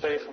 zegen.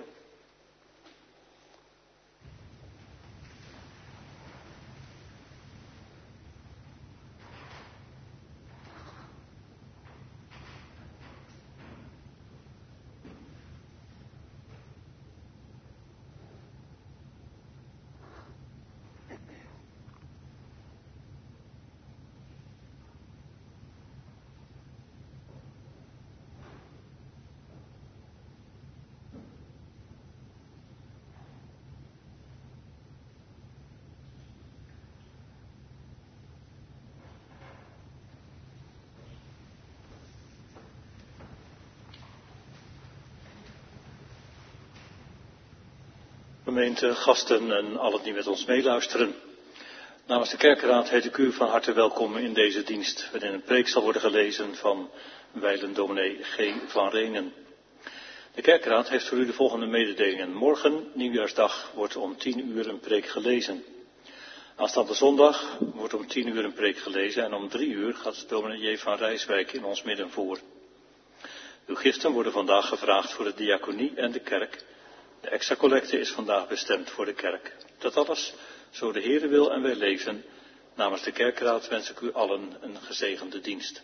Gemeente, gasten en allen die met ons meeluisteren. Namens de kerkenraad heet ik u van harte welkom in deze dienst, waarin een preek zal worden gelezen van wijlen dominee G. van Renen. De kerkenraad heeft voor u de volgende mededelingen. Morgen, nieuwjaarsdag, wordt om 10 uur een preek gelezen. Aanstaande zondag wordt om 10 uur een preek gelezen en om 3 uur gaat dominee J. van Rijswijk in ons midden voor. Uw giften worden vandaag gevraagd voor de diaconie en de kerk. De extra collecte is vandaag bestemd voor de kerk. Dat alles, zo de Heere wil en wij leven. Namens de kerkraad wens ik u allen een gezegende dienst.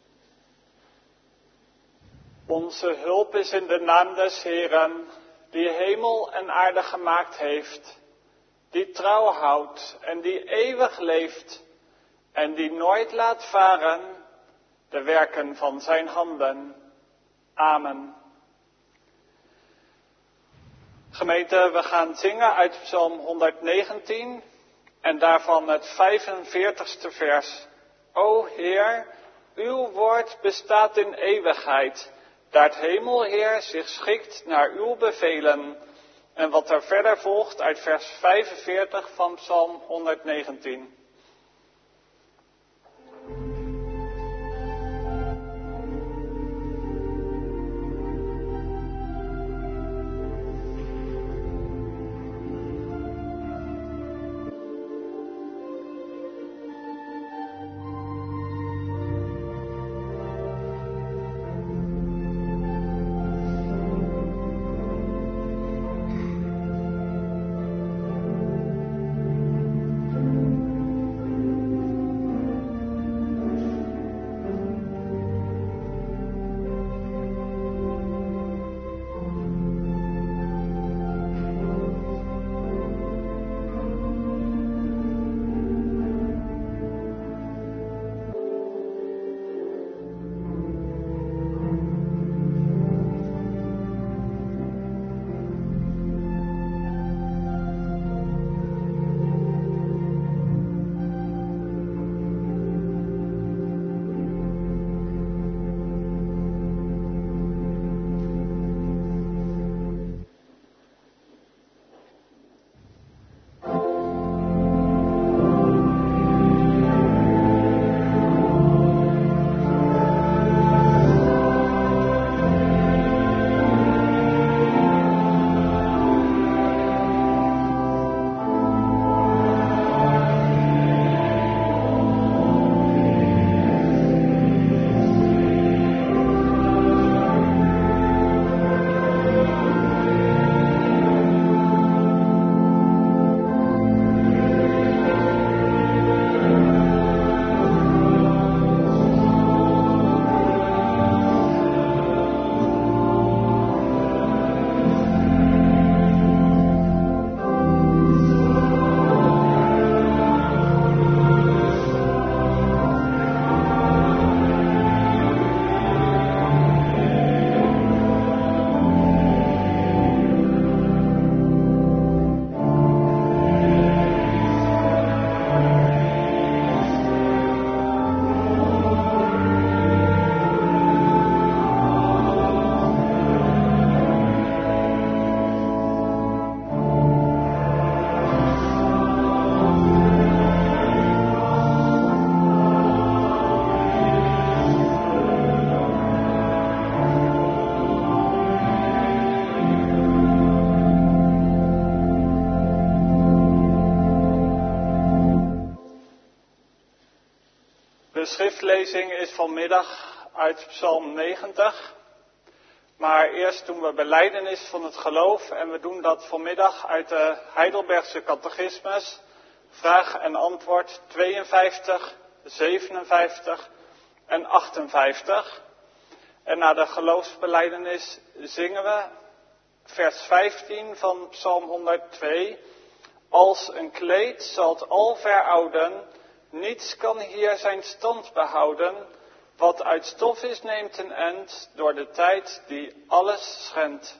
Onze hulp is in de naam des Heeren, die hemel en aarde gemaakt heeft, die trouw houdt en die eeuwig leeft en die nooit laat varen de werken van zijn handen. Amen. Gemeente, we gaan zingen uit Psalm 119 en daarvan het 45ste vers. O Heer, uw woord bestaat in eeuwigheid, daar het hemelheer zich schikt naar uw bevelen. En wat er verder volgt uit vers 45 van Psalm 119. De schriftlezing is vanmiddag uit Psalm 90. Maar eerst doen we belijdenis van het geloof en we doen dat vanmiddag uit de Heidelbergse catechismus, vraag en antwoord 52, 57 en 58. En na de geloofsbelijdenis zingen we vers 15 van Psalm 102. Als een kleed zal het al verouden, niets kan hier zijn stand behouden. Wat uit stof is neemt een end door de tijd die alles schendt.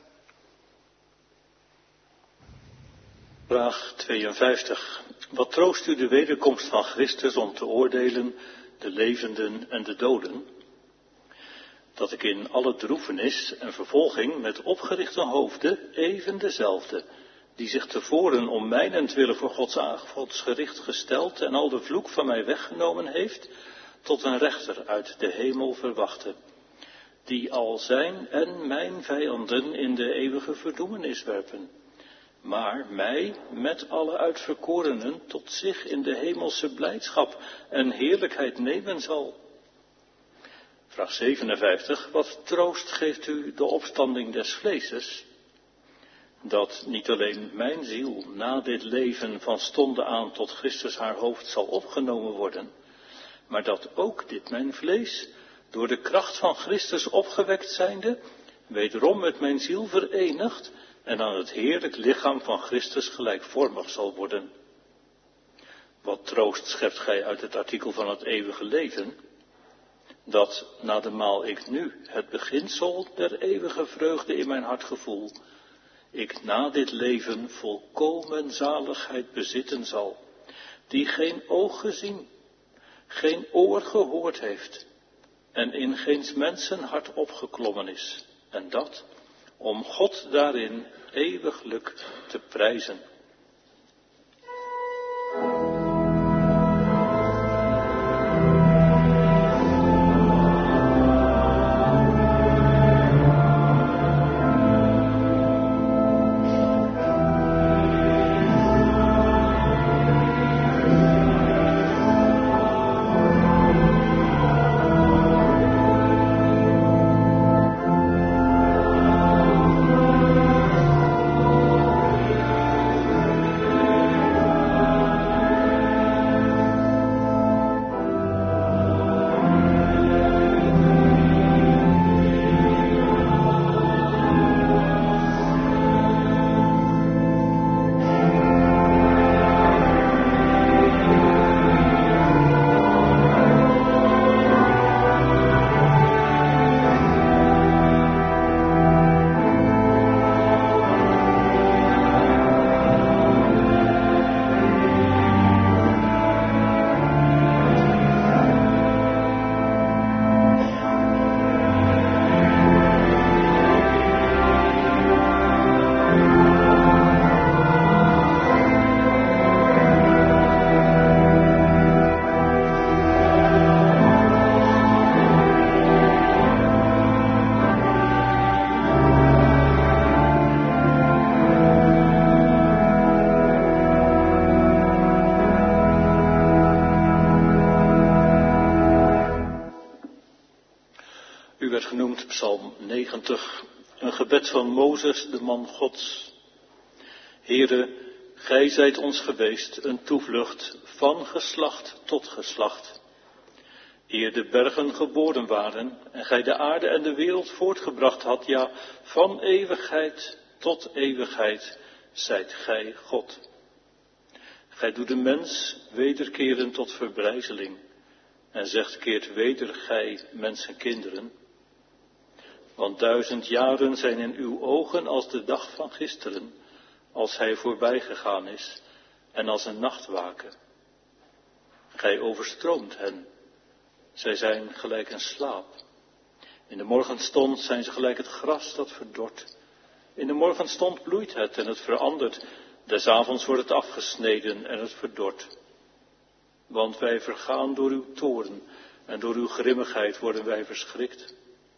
Vraag 52. Wat troost u de wederkomst van Christus om te oordelen de levenden en de doden? Dat ik in alle droefenis en vervolging met opgerichte hoofden even dezelfde, die zich tevoren om mijnentwille voor Gods gericht gesteld en al de vloek van mij weggenomen heeft, tot een rechter uit de hemel verwachte, die al zijn en mijn vijanden in de eeuwige verdoemenis werpen, maar mij met alle uitverkorenen tot zich in de hemelse blijdschap en heerlijkheid nemen zal. Vraag 57. Wat troost geeft u de opstanding des vleeses? Dat niet alleen mijn ziel na dit leven van stonde aan tot Christus haar hoofd zal opgenomen worden, maar dat ook dit mijn vlees, door de kracht van Christus opgewekt zijnde, wederom met mijn ziel verenigd en aan het heerlijk lichaam van Christus gelijkvormig zal worden. Wat troost schept gij uit het artikel van het eeuwige leven? Dat, na de maal ik nu het beginsel der eeuwige vreugde in mijn hart gevoel, ik na dit leven volkomen zaligheid bezitten zal, die geen oog gezien, geen oor gehoord heeft en in geens mensen hart opgeklommen is, en dat om God daarin eeuwiglijk te prijzen. Psalm 90, een gebed van Mozes, de man Gods. Heere, gij zijt ons geweest een toevlucht van geslacht tot geslacht. Eer de bergen geboren waren en gij de aarde en de wereld voortgebracht had, ja, van eeuwigheid tot eeuwigheid zijt gij God. Gij doet de mens wederkeren tot verbrijzeling en zegt keert weder gij mensenkinderen. Want 1000 jaren zijn in uw ogen als de dag van gisteren, als hij voorbij gegaan is, en als een nachtwaken. Gij overstroomt hen, zij zijn gelijk een slaap. In de morgenstond zijn ze gelijk het gras dat verdort. In de morgenstond bloeit het en het verandert, des avonds wordt het afgesneden en het verdort. Want wij vergaan door uw toorn en door uw grimmigheid worden wij verschrikt.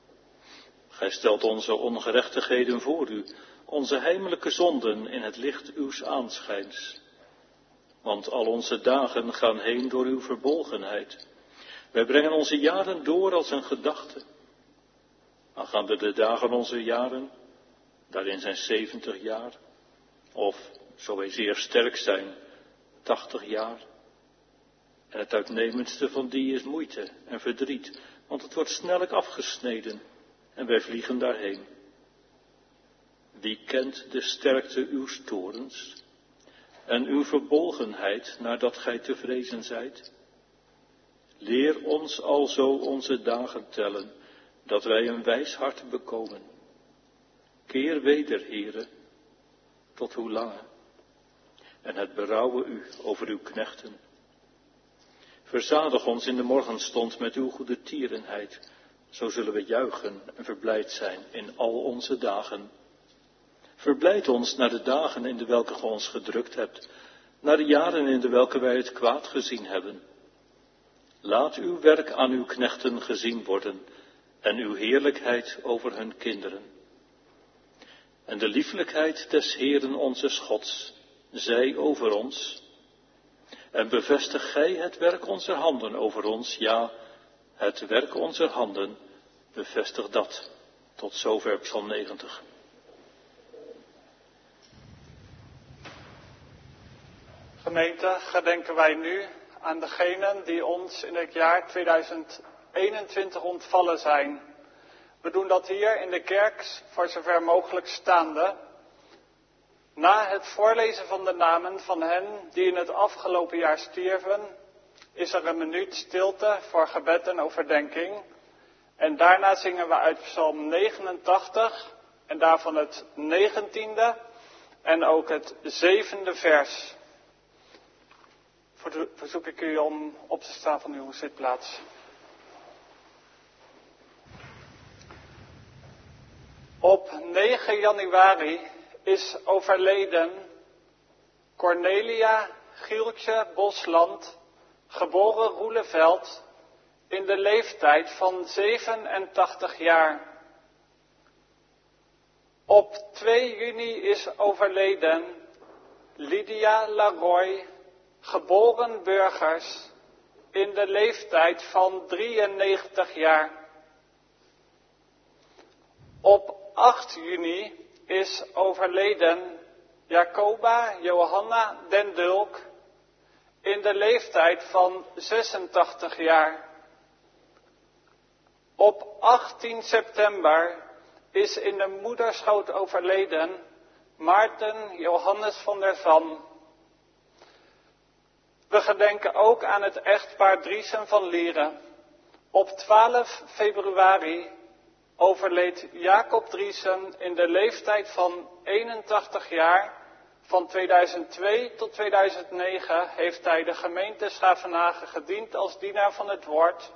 Gij stelt onze ongerechtigheden voor u, onze heimelijke zonden in het licht uws aanschijns. Want al onze dagen gaan heen door uw verbolgenheid. Wij brengen onze jaren door als een gedachte. Aangaande de dagen onze jaren, daarin zijn 70 jaar, of, zo wij zeer sterk zijn, 80 jaar. En het uitnemendste van die is moeite en verdriet, want het wordt snellijk afgesneden en wij vliegen daarheen. Wie kent de sterkte uw torens en uw verbolgenheid nadat gij te vrezen zijt? Leer ons alzo onze dagen tellen, dat wij een wijs hart bekomen. Keer weder, Heere, tot hoe lange? En het berouwen u over uw knechten. Verzadig ons in de morgenstond met uw goede tierenheid, zo zullen we juichen en verblijd zijn in al onze dagen. Verblijd ons naar de dagen in de welke ge ons gedrukt hebt, naar de jaren in de welke wij het kwaad gezien hebben. Laat uw werk aan uw knechten gezien worden en uw heerlijkheid over hun kinderen. En de lieflijkheid des Heeren onze Gods, zij over ons. En bevestig gij het werk onze handen over ons, ja, het werk onze handen, bevestig dat. Tot zover Psalm 90. Gemeente, gedenken wij nu aan degenen die ons in het jaar 2021 ontvallen zijn. We doen dat hier in de kerk voor zover mogelijk staande. Na het voorlezen van de namen van hen die in het afgelopen jaar stierven, is er een minuut stilte voor gebed en overdenking. En daarna zingen we uit Psalm 89 en daarvan het 19e en ook het 7e vers. Verzoek ik u om op te staan van uw zitplaats. Op 9 januari is overleden Cornelia Gieltje Bosland, geboren Roeleveld, in de leeftijd van 87 jaar. Op 2 juni is overleden Lydia Laroy, geboren Burgers, in de leeftijd van 93 jaar. Op 8 juni is overleden Jacoba Johanna den Dulk, in de leeftijd van 86 jaar. Op 18 september is in de moederschoot overleden Maarten Johannes van der Zan. We gedenken ook aan het echtpaar Driesen van Lieren. Op 12 februari overleed Jacob Driesen in de leeftijd van 81 jaar. Van 2002 tot 2009 heeft hij de gemeente Schavenhagen gediend als dienaar van het woord.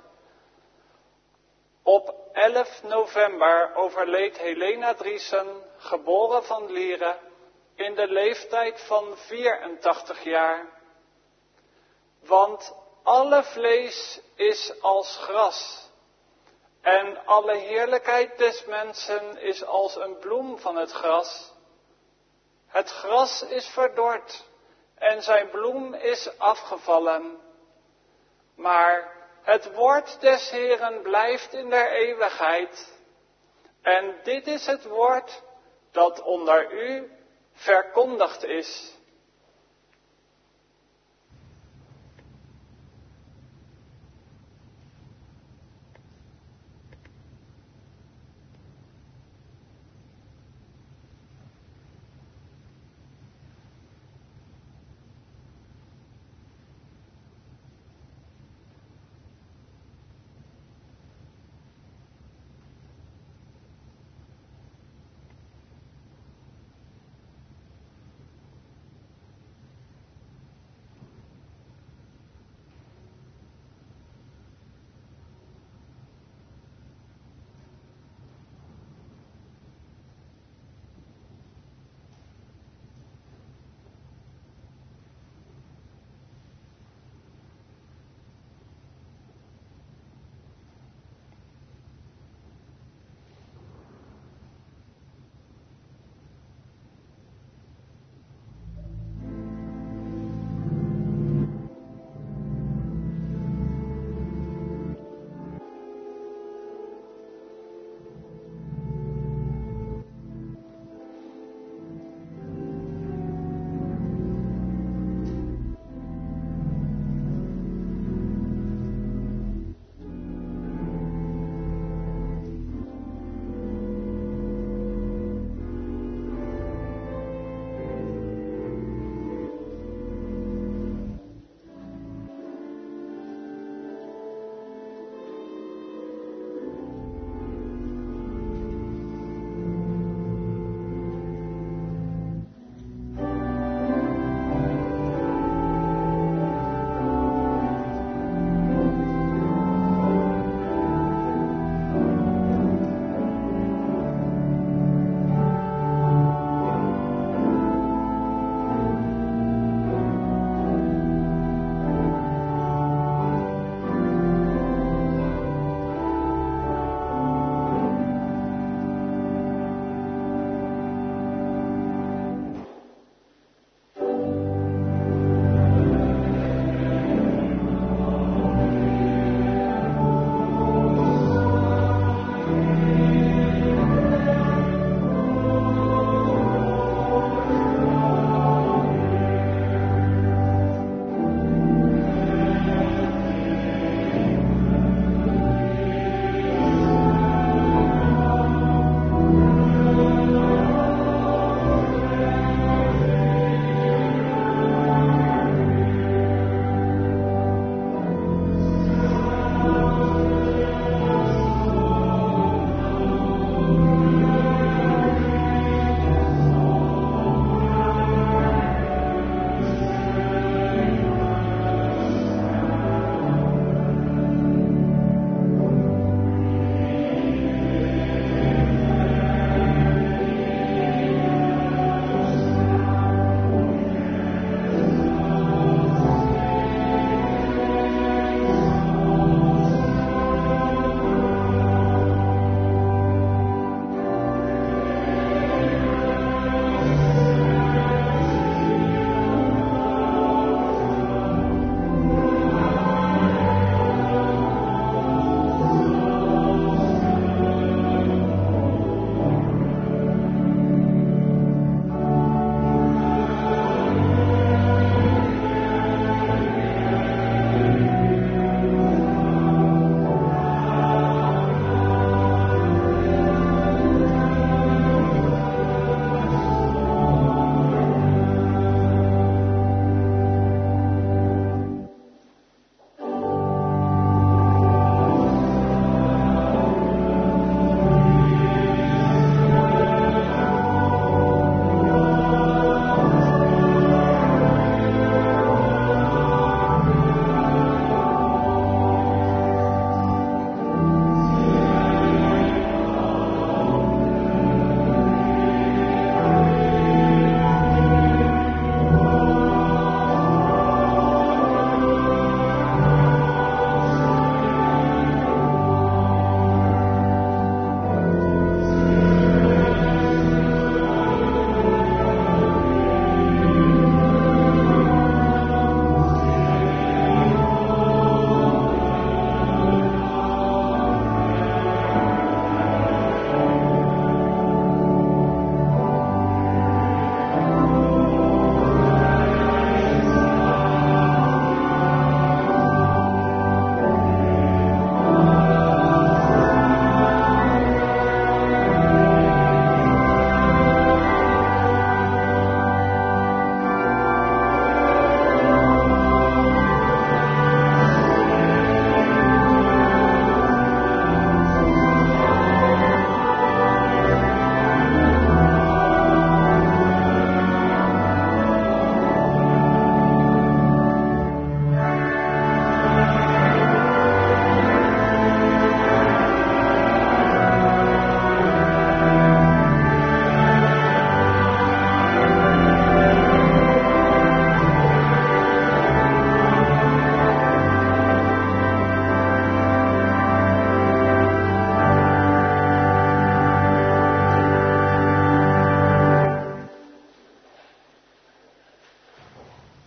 Op 11 november overleed Helena Driesen, geboren van Lieren, in de leeftijd van 84 jaar. Want alle vlees is als gras, en alle heerlijkheid des mensen is als een bloem van het gras. Het gras is verdord, en zijn bloem is afgevallen. Maar het woord des Heeren blijft in der eeuwigheid. En dit is het woord dat onder u verkondigd is.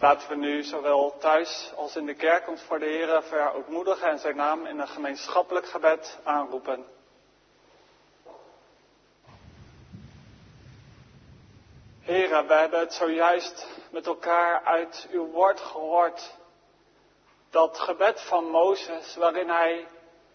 Laten we nu zowel thuis als in de kerk ons voor de Heer verootmoedigen en zijn naam in een gemeenschappelijk gebed aanroepen. Heere, we hebben het zojuist met elkaar uit uw woord gehoord. Dat gebed van Mozes, waarin hij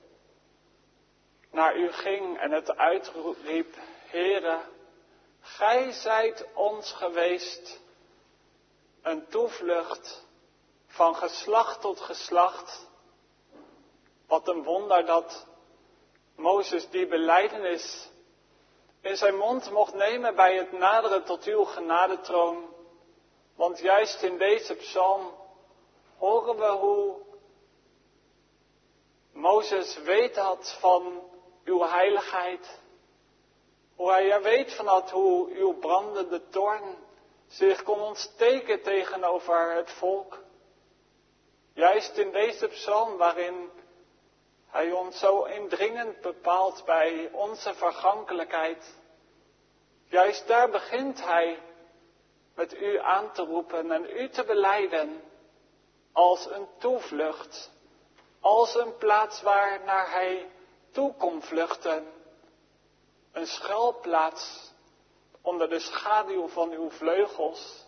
naar u ging en het uitriep: Heere, gij zijt ons geweest een toevlucht van geslacht tot geslacht. Wat een wonder dat Mozes die belijdenis in zijn mond mocht nemen bij het naderen tot uw genadetroon. Want juist in deze psalm horen we hoe Mozes weet had van uw heiligheid. Hoe hij er weet van had hoe uw brandende toorn zich kon ontsteken tegenover het volk. Juist in deze psalm waarin hij ons zo indringend bepaalt bij onze vergankelijkheid. Juist daar begint hij met u aan te roepen en u te belijden als een toevlucht. Als een plaats waar naar hij toe kon vluchten. Een schuilplaats onder de schaduw van uw vleugels.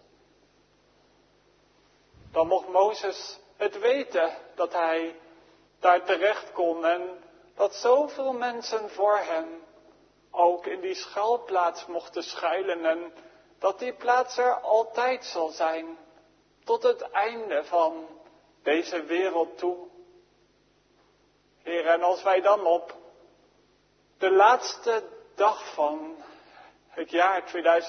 Dan mocht Mozes het weten dat hij daar terecht kon en dat zoveel mensen voor hem ook in die schuilplaats mochten schuilen en dat die plaats er altijd zal zijn tot het einde van deze wereld toe. Heer, en als wij dan op de laatste dag van het jaar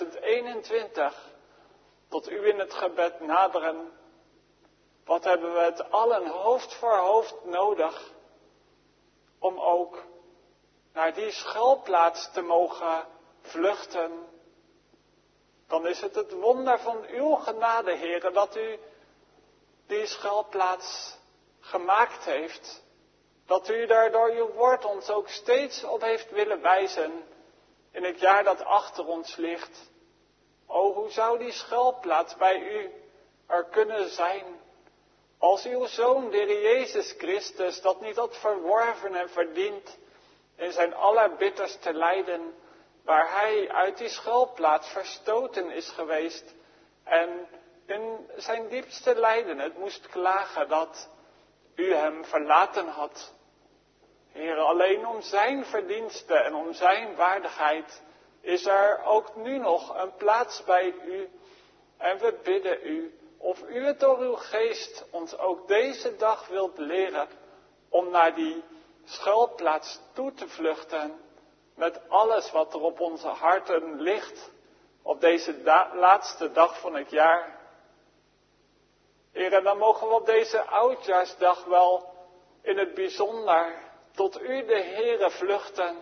2021 tot u in het gebed naderen, wat hebben we het allen hoofd voor hoofd nodig om ook naar die schuilplaats te mogen vluchten. Dan is het wonder van uw genade, Heere, dat u die schuilplaats gemaakt heeft. Dat u daar door uw woord ons ook steeds op heeft willen wijzen in het jaar dat achter ons ligt. O, hoe zou die schuilplaats bij u er kunnen zijn als uw Zoon, de Heer Jezus Christus, dat niet had verworven en verdiend in zijn allerbitterste lijden, waar hij uit die schuilplaats verstoten is geweest en in zijn diepste lijden het moest klagen dat u hem verlaten had. Heer, alleen om zijn verdiensten en om zijn waardigheid is er ook nu nog een plaats bij u. En we bidden u of u het door uw geest ons ook deze dag wilt leren om naar die schuilplaats toe te vluchten met alles wat er op onze harten ligt op deze laatste dag van het jaar. Heer, en dan mogen we op deze oudjaarsdag wel in het bijzonder tot u de Heere vluchten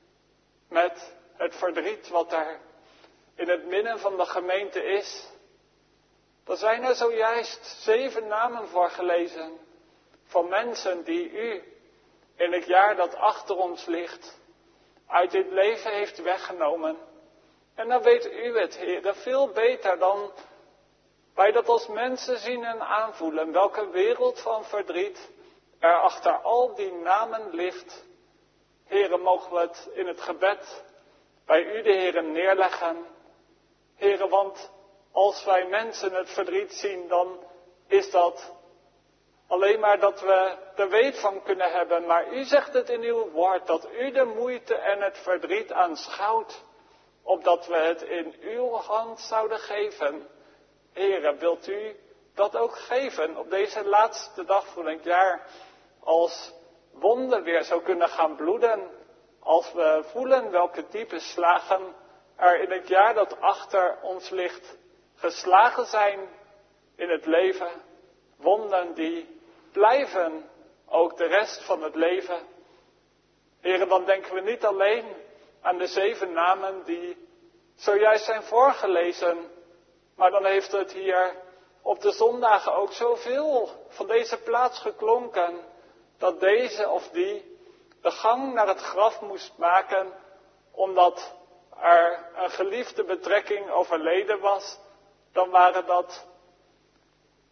met het verdriet wat er in het midden van de gemeente is. Er zijn er zojuist 7 namen voor gelezen van mensen die u in het jaar dat achter ons ligt uit dit leven heeft weggenomen. En dan weet u het, Heere, veel beter dan wij dat als mensen zien en aanvoelen, welke wereld van verdriet er achter al die namen ligt. Heere, mogen we het in het gebed bij u de Heere neerleggen. Heere, want als wij mensen het verdriet zien, dan is dat alleen maar dat we er weet van kunnen hebben. Maar u zegt het in uw woord, dat u de moeite en het verdriet aanschouwt, opdat we het in uw hand zouden geven. Heere, wilt u dat ook geven op deze laatste dag van het jaar, als wonden weer zou kunnen gaan bloeden, als we voelen welke diepe slagen er in het jaar dat achter ons ligt geslagen zijn in het leven, wonden die blijven ook de rest van het leven. Heere, dan denken we niet alleen aan de 7 namen die zojuist zijn voorgelezen, maar dan heeft het hier op de zondagen ook zoveel van deze plaats geklonken, dat deze of die de gang naar het graf moest maken, omdat er een geliefde betrekking overleden was. Dan waren dat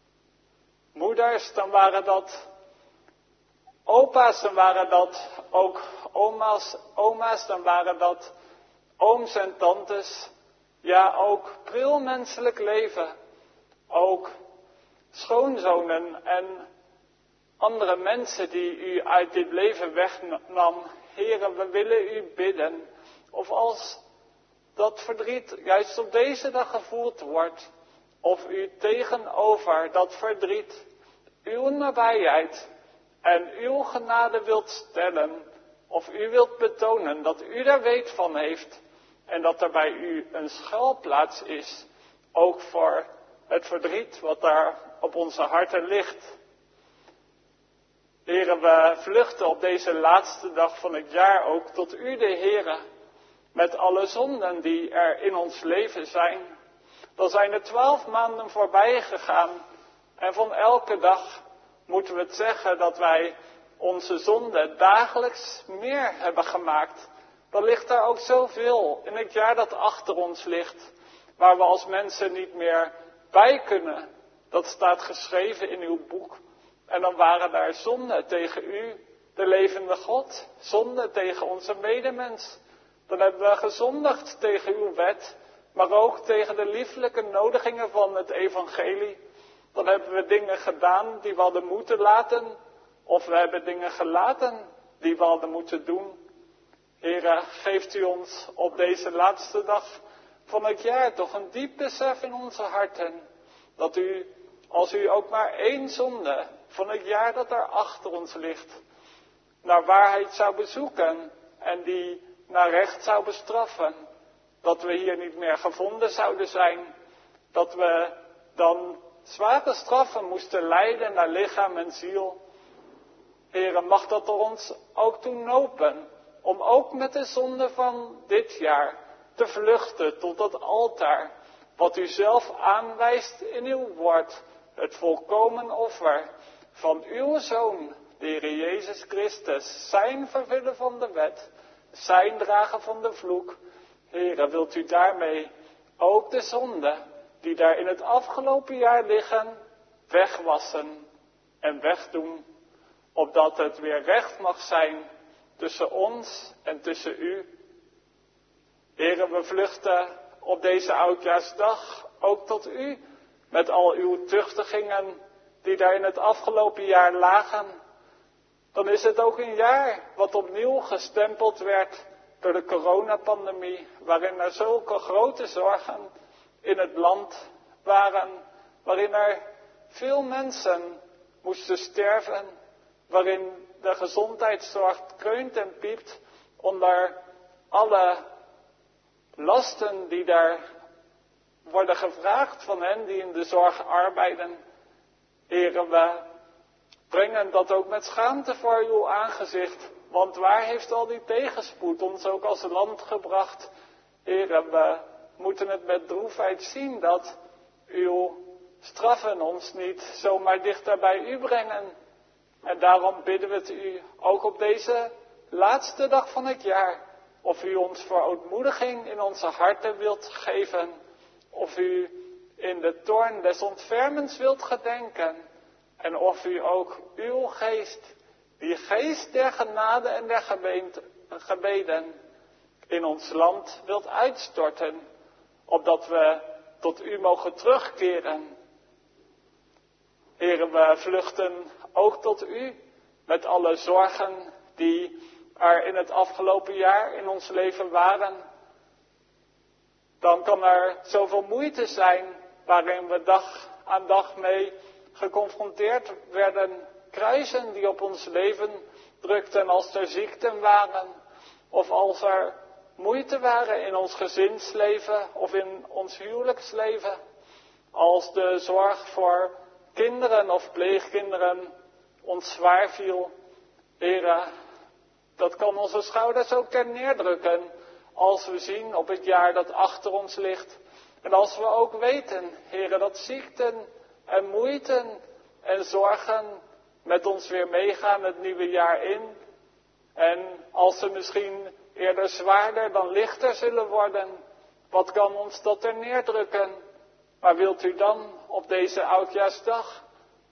moeders, dan waren dat opa's, dan waren dat ook oma's, dan waren dat ooms en tantes. Ja, ook pril menselijk leven. Ook schoonzonen en andere mensen die u uit dit leven wegnam. Heren, we willen u bidden. Of als dat verdriet juist op deze dag gevoeld wordt, of u tegenover dat verdriet uw nabijheid en uw genade wilt stellen, of u wilt betonen dat u daar weet van heeft en dat er bij u een schuilplaats is, ook voor het verdriet wat daar op onze harten ligt. Heren, we vluchten op deze laatste dag van het jaar ook tot u, de Heren, met alle zonden die er in ons leven zijn. Dan zijn er 12 maanden voorbij gegaan en van elke dag moeten we het zeggen dat wij onze zonden dagelijks meer hebben gemaakt. Dan ligt er ook zoveel in het jaar dat achter ons ligt, waar we als mensen niet meer bij kunnen. Dat staat geschreven in uw boek. En dan waren daar zonden tegen u, de levende God, zonden tegen onze medemens. Dan hebben we gezondigd tegen uw wet, maar ook tegen de lieflijke nodigingen van het evangelie. Dan hebben we dingen gedaan die we hadden moeten laten, of we hebben dingen gelaten die we hadden moeten doen. Heere, geeft u ons op deze laatste dag van het jaar toch een diep besef in onze harten, dat u, als u ook maar 1 zonde van het jaar dat daar achter ons ligt, naar waarheid zou bezoeken en die naar recht zou bestraffen, dat we hier niet meer gevonden zouden zijn, dat we dan zware straffen moesten lijden naar lichaam en ziel. Heere, mag dat er ons ook toe nopen, om ook met de zonde van dit jaar te vluchten tot dat altaar, wat u zelf aanwijst in uw woord, het volkomen offer van uw Zoon, de Heer Jezus Christus, zijn vervullen van de wet, zijn dragen van de vloek. Heere, wilt u daarmee ook de zonden die daar in het afgelopen jaar liggen, wegwassen en wegdoen, opdat het weer recht mag zijn tussen ons en tussen u. Heere, we vluchten op deze oudjaarsdag ook tot u, met al uw tuchtigingen die daar in het afgelopen jaar lagen. Dan is het ook een jaar wat opnieuw gestempeld werd door de coronapandemie, waarin er zulke grote zorgen in het land waren, waarin er veel mensen moesten sterven, waarin de gezondheidszorg kreunt en piept onder alle lasten die daar worden gevraagd van hen die in de zorg arbeiden. Heren, we brengen dat ook met schaamte voor uw aangezicht, want waar heeft al die tegenspoed ons ook als land gebracht? Heren, we moeten het met droefheid zien dat uw straffen ons niet zomaar dichter bij u brengen. En daarom bidden we het u ook op deze laatste dag van het jaar, of u ons verootmoediging in onze harten wilt geven, of u in de toorn des ontfermens wilt gedenken, en of u ook uw geest, die geest der genade en der gebeden, in ons land wilt uitstorten, opdat we tot u mogen terugkeren. Heren, we vluchten ook tot u met alle zorgen die er in het afgelopen jaar in ons leven waren. Dan kan er zoveel moeite zijn waarin we dag aan dag mee geconfronteerd werden. Kruisen die op ons leven drukten als er ziekten waren, of als er moeite waren in ons gezinsleven of in ons huwelijksleven. Als de zorg voor kinderen of pleegkinderen ons zwaar viel. Heren, dat kan onze schouders ook ter neerdrukken als we zien op het jaar dat achter ons ligt. En als we ook weten, Heren, dat ziekten en moeiten en zorgen met ons weer meegaan het nieuwe jaar in. En als ze misschien eerder zwaarder dan lichter zullen worden, wat kan ons dat ter neerdrukken? Maar wilt u dan op deze oudjaarsdag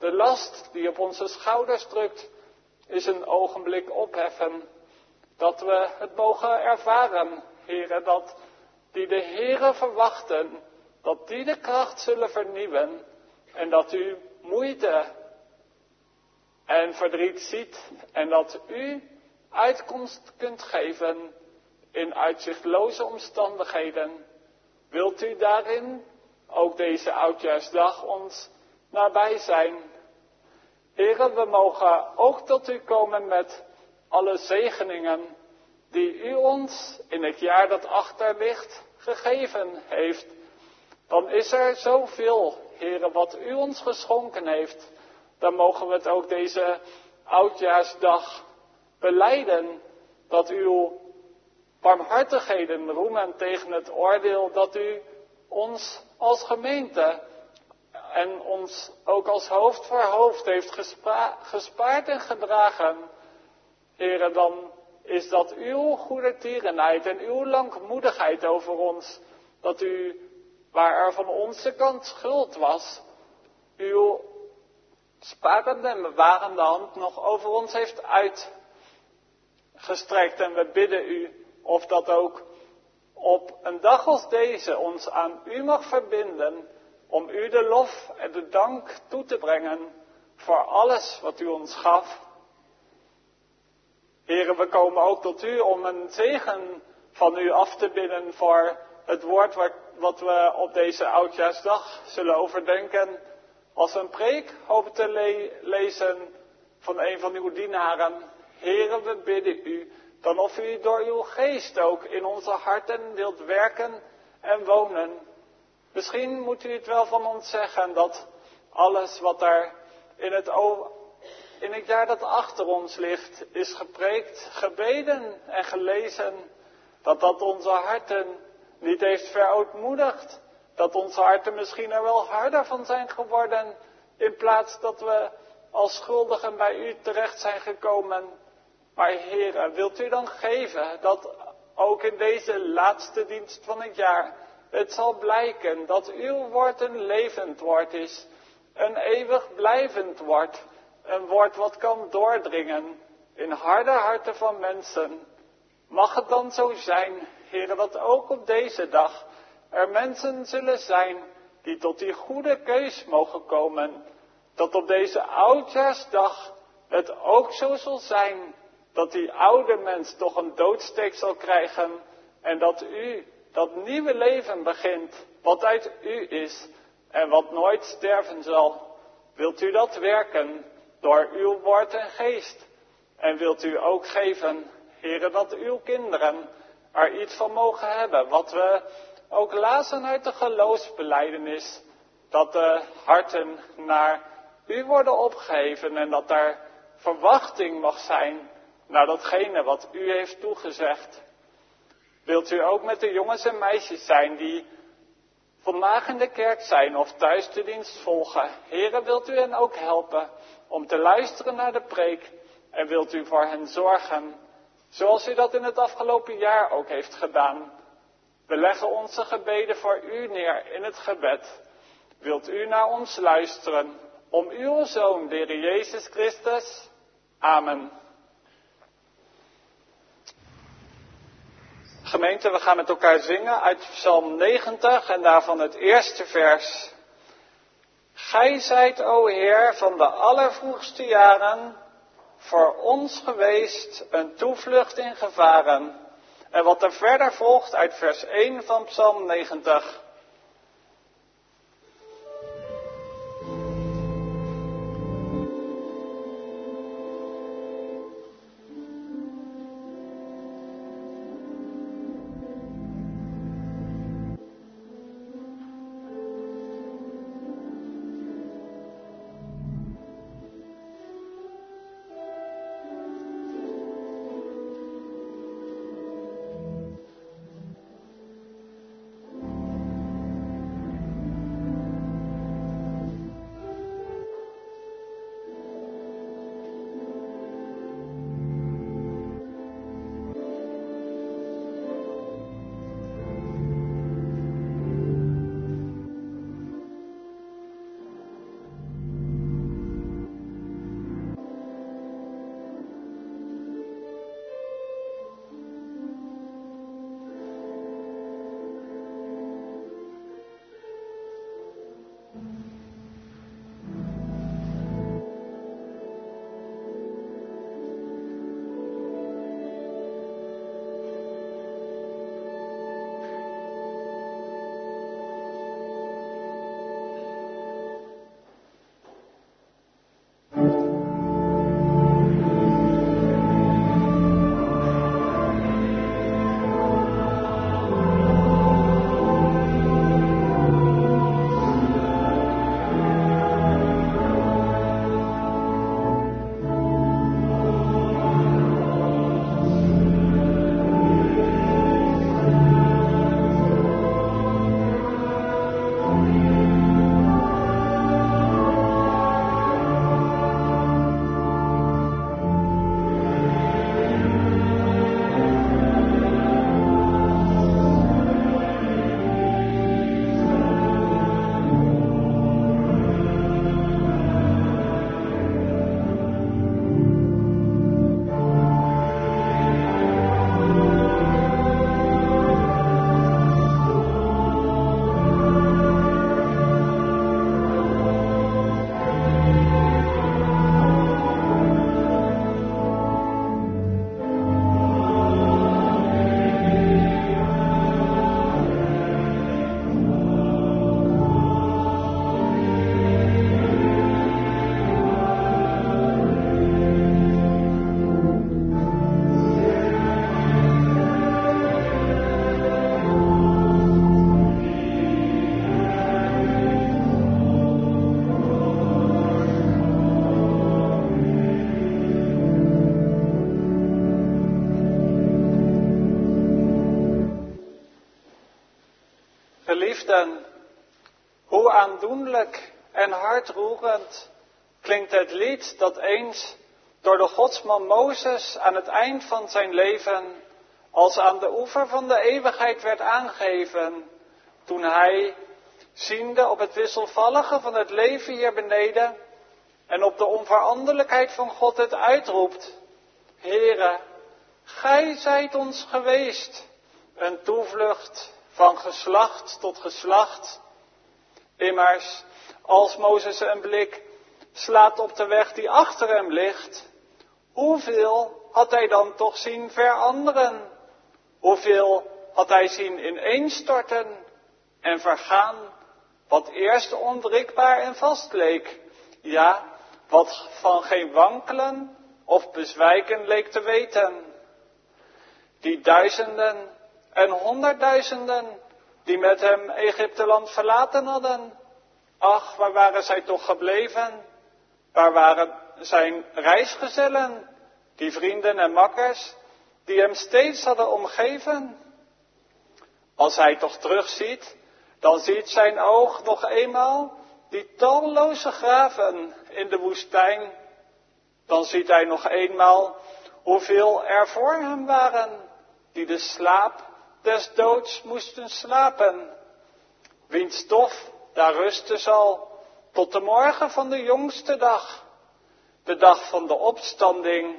de last die op onze schouders drukt, is een ogenblik opheffen. Dat we het mogen ervaren, Heere, dat die de Heere verwachten, dat die de kracht zullen vernieuwen. En dat u moeite en verdriet ziet en dat u uitkomst kunt geven in uitzichtloze omstandigheden. Wilt u daarin ook deze oudjaarsdag ons nabij zijn? Heere, we mogen ook tot u komen met alle zegeningen die u ons in het jaar dat achter ligt gegeven heeft. Dan is er zoveel, Heere, wat u ons geschonken heeft. Dan mogen we het ook deze oudjaarsdag belijden, dat uw barmhartigheden roemen tegen het oordeel dat u ons als gemeente en ons ook als hoofd voor hoofd heeft gespaard en gedragen. Heere, dan is dat uw goede tierenheid en uw langmoedigheid over ons, dat u, waar er van onze kant schuld was, uw sparende en bewarende hand nog over ons heeft uitgestrekt. En we bidden u of dat ook op een dag als deze ons aan u mag verbinden, om u de lof en de dank toe te brengen voor alles wat u ons gaf. Heren, we komen ook tot u om een zegen van u af te bidden voor het woord wat we op deze oudjaarsdag zullen overdenken. Als we een preek hopen te lezen van een van uw dienaren. Heren, we bidden u dan of u door uw geest ook in onze harten wilt werken en wonen. Misschien moet u het wel van ons zeggen dat alles wat er in het jaar dat achter ons ligt is gepreekt, gebeden en gelezen. Dat onze harten niet heeft verootmoedigd. Dat onze harten misschien er wel harder van zijn geworden. In plaats dat we als schuldigen bij u terecht zijn gekomen. Maar Heere, wilt u dan geven dat ook in deze laatste dienst van het jaar het zal blijken dat uw woord een levend woord is. Een eeuwig blijvend woord. Een woord wat kan doordringen in harde harten van mensen. Mag het dan zo zijn, Heere, dat ook op deze dag er mensen zullen zijn die tot die goede keus mogen komen. Dat op deze oudjaarsdag het ook zo zal zijn dat die oude mens toch een doodsteek zal krijgen. En dat u dat nieuwe leven begint wat uit u is en wat nooit sterven zal. Wilt u dat werken door uw woord en geest? En wilt u ook geven, Heere, dat uw kinderen er iets van mogen hebben. Wat we ook lazen uit de geloofsbelijdenis. Dat de harten naar u worden opgeheven en dat er verwachting mag zijn naar datgene wat u heeft toegezegd. Wilt u ook met de jongens en meisjes zijn die vandaag in de kerk zijn of thuis de dienst volgen. Heere, wilt u hen ook helpen om te luisteren naar de preek en wilt u voor hen zorgen, zoals u dat in het afgelopen jaar ook heeft gedaan. We leggen onze gebeden voor u neer in het gebed. Wilt u naar ons luisteren om uw Zoon, de Heer Jezus Christus. Amen. Gemeente, we gaan met elkaar zingen uit Psalm 90 en daarvan het eerste vers. Gij zijt, o Heer, van de allervroegste jaren voor ons geweest een toevlucht in gevaren. En wat er verder volgt uit vers 1 van Psalm 90. Geliefden, hoe aandoenlijk en hartroerend klinkt het lied dat eens door de godsman Mozes aan het eind van zijn leven als aan de oever van de eeuwigheid werd aangegeven, toen hij, ziende op het wisselvallige van het leven hier beneden en op de onveranderlijkheid van God het uitroept: Heere, gij zijt ons geweest, een toevlucht van geslacht tot geslacht. Immers, als Mozes een blik slaat op de weg die achter hem ligt, hoeveel had hij dan toch zien veranderen? Hoeveel had hij zien ineenstorten en vergaan, wat eerst onwrikbaar en vast leek, ja, wat van geen wankelen of bezwijken leek te weten. Die duizenden en honderdduizenden die met hem Egypteland verlaten hadden, ach, waar waren zij toch gebleven? Waar waren zijn reisgezellen, die vrienden en makkers, die hem steeds hadden omgeven? Als hij toch terugziet, dan ziet zijn oog nog eenmaal die talloze graven in de woestijn. Dan ziet hij nog eenmaal hoeveel er voor hem waren, die de slaap des doods moesten slapen. Wiens stof daar rusten zal tot de morgen van de jongste dag, de dag van de opstanding.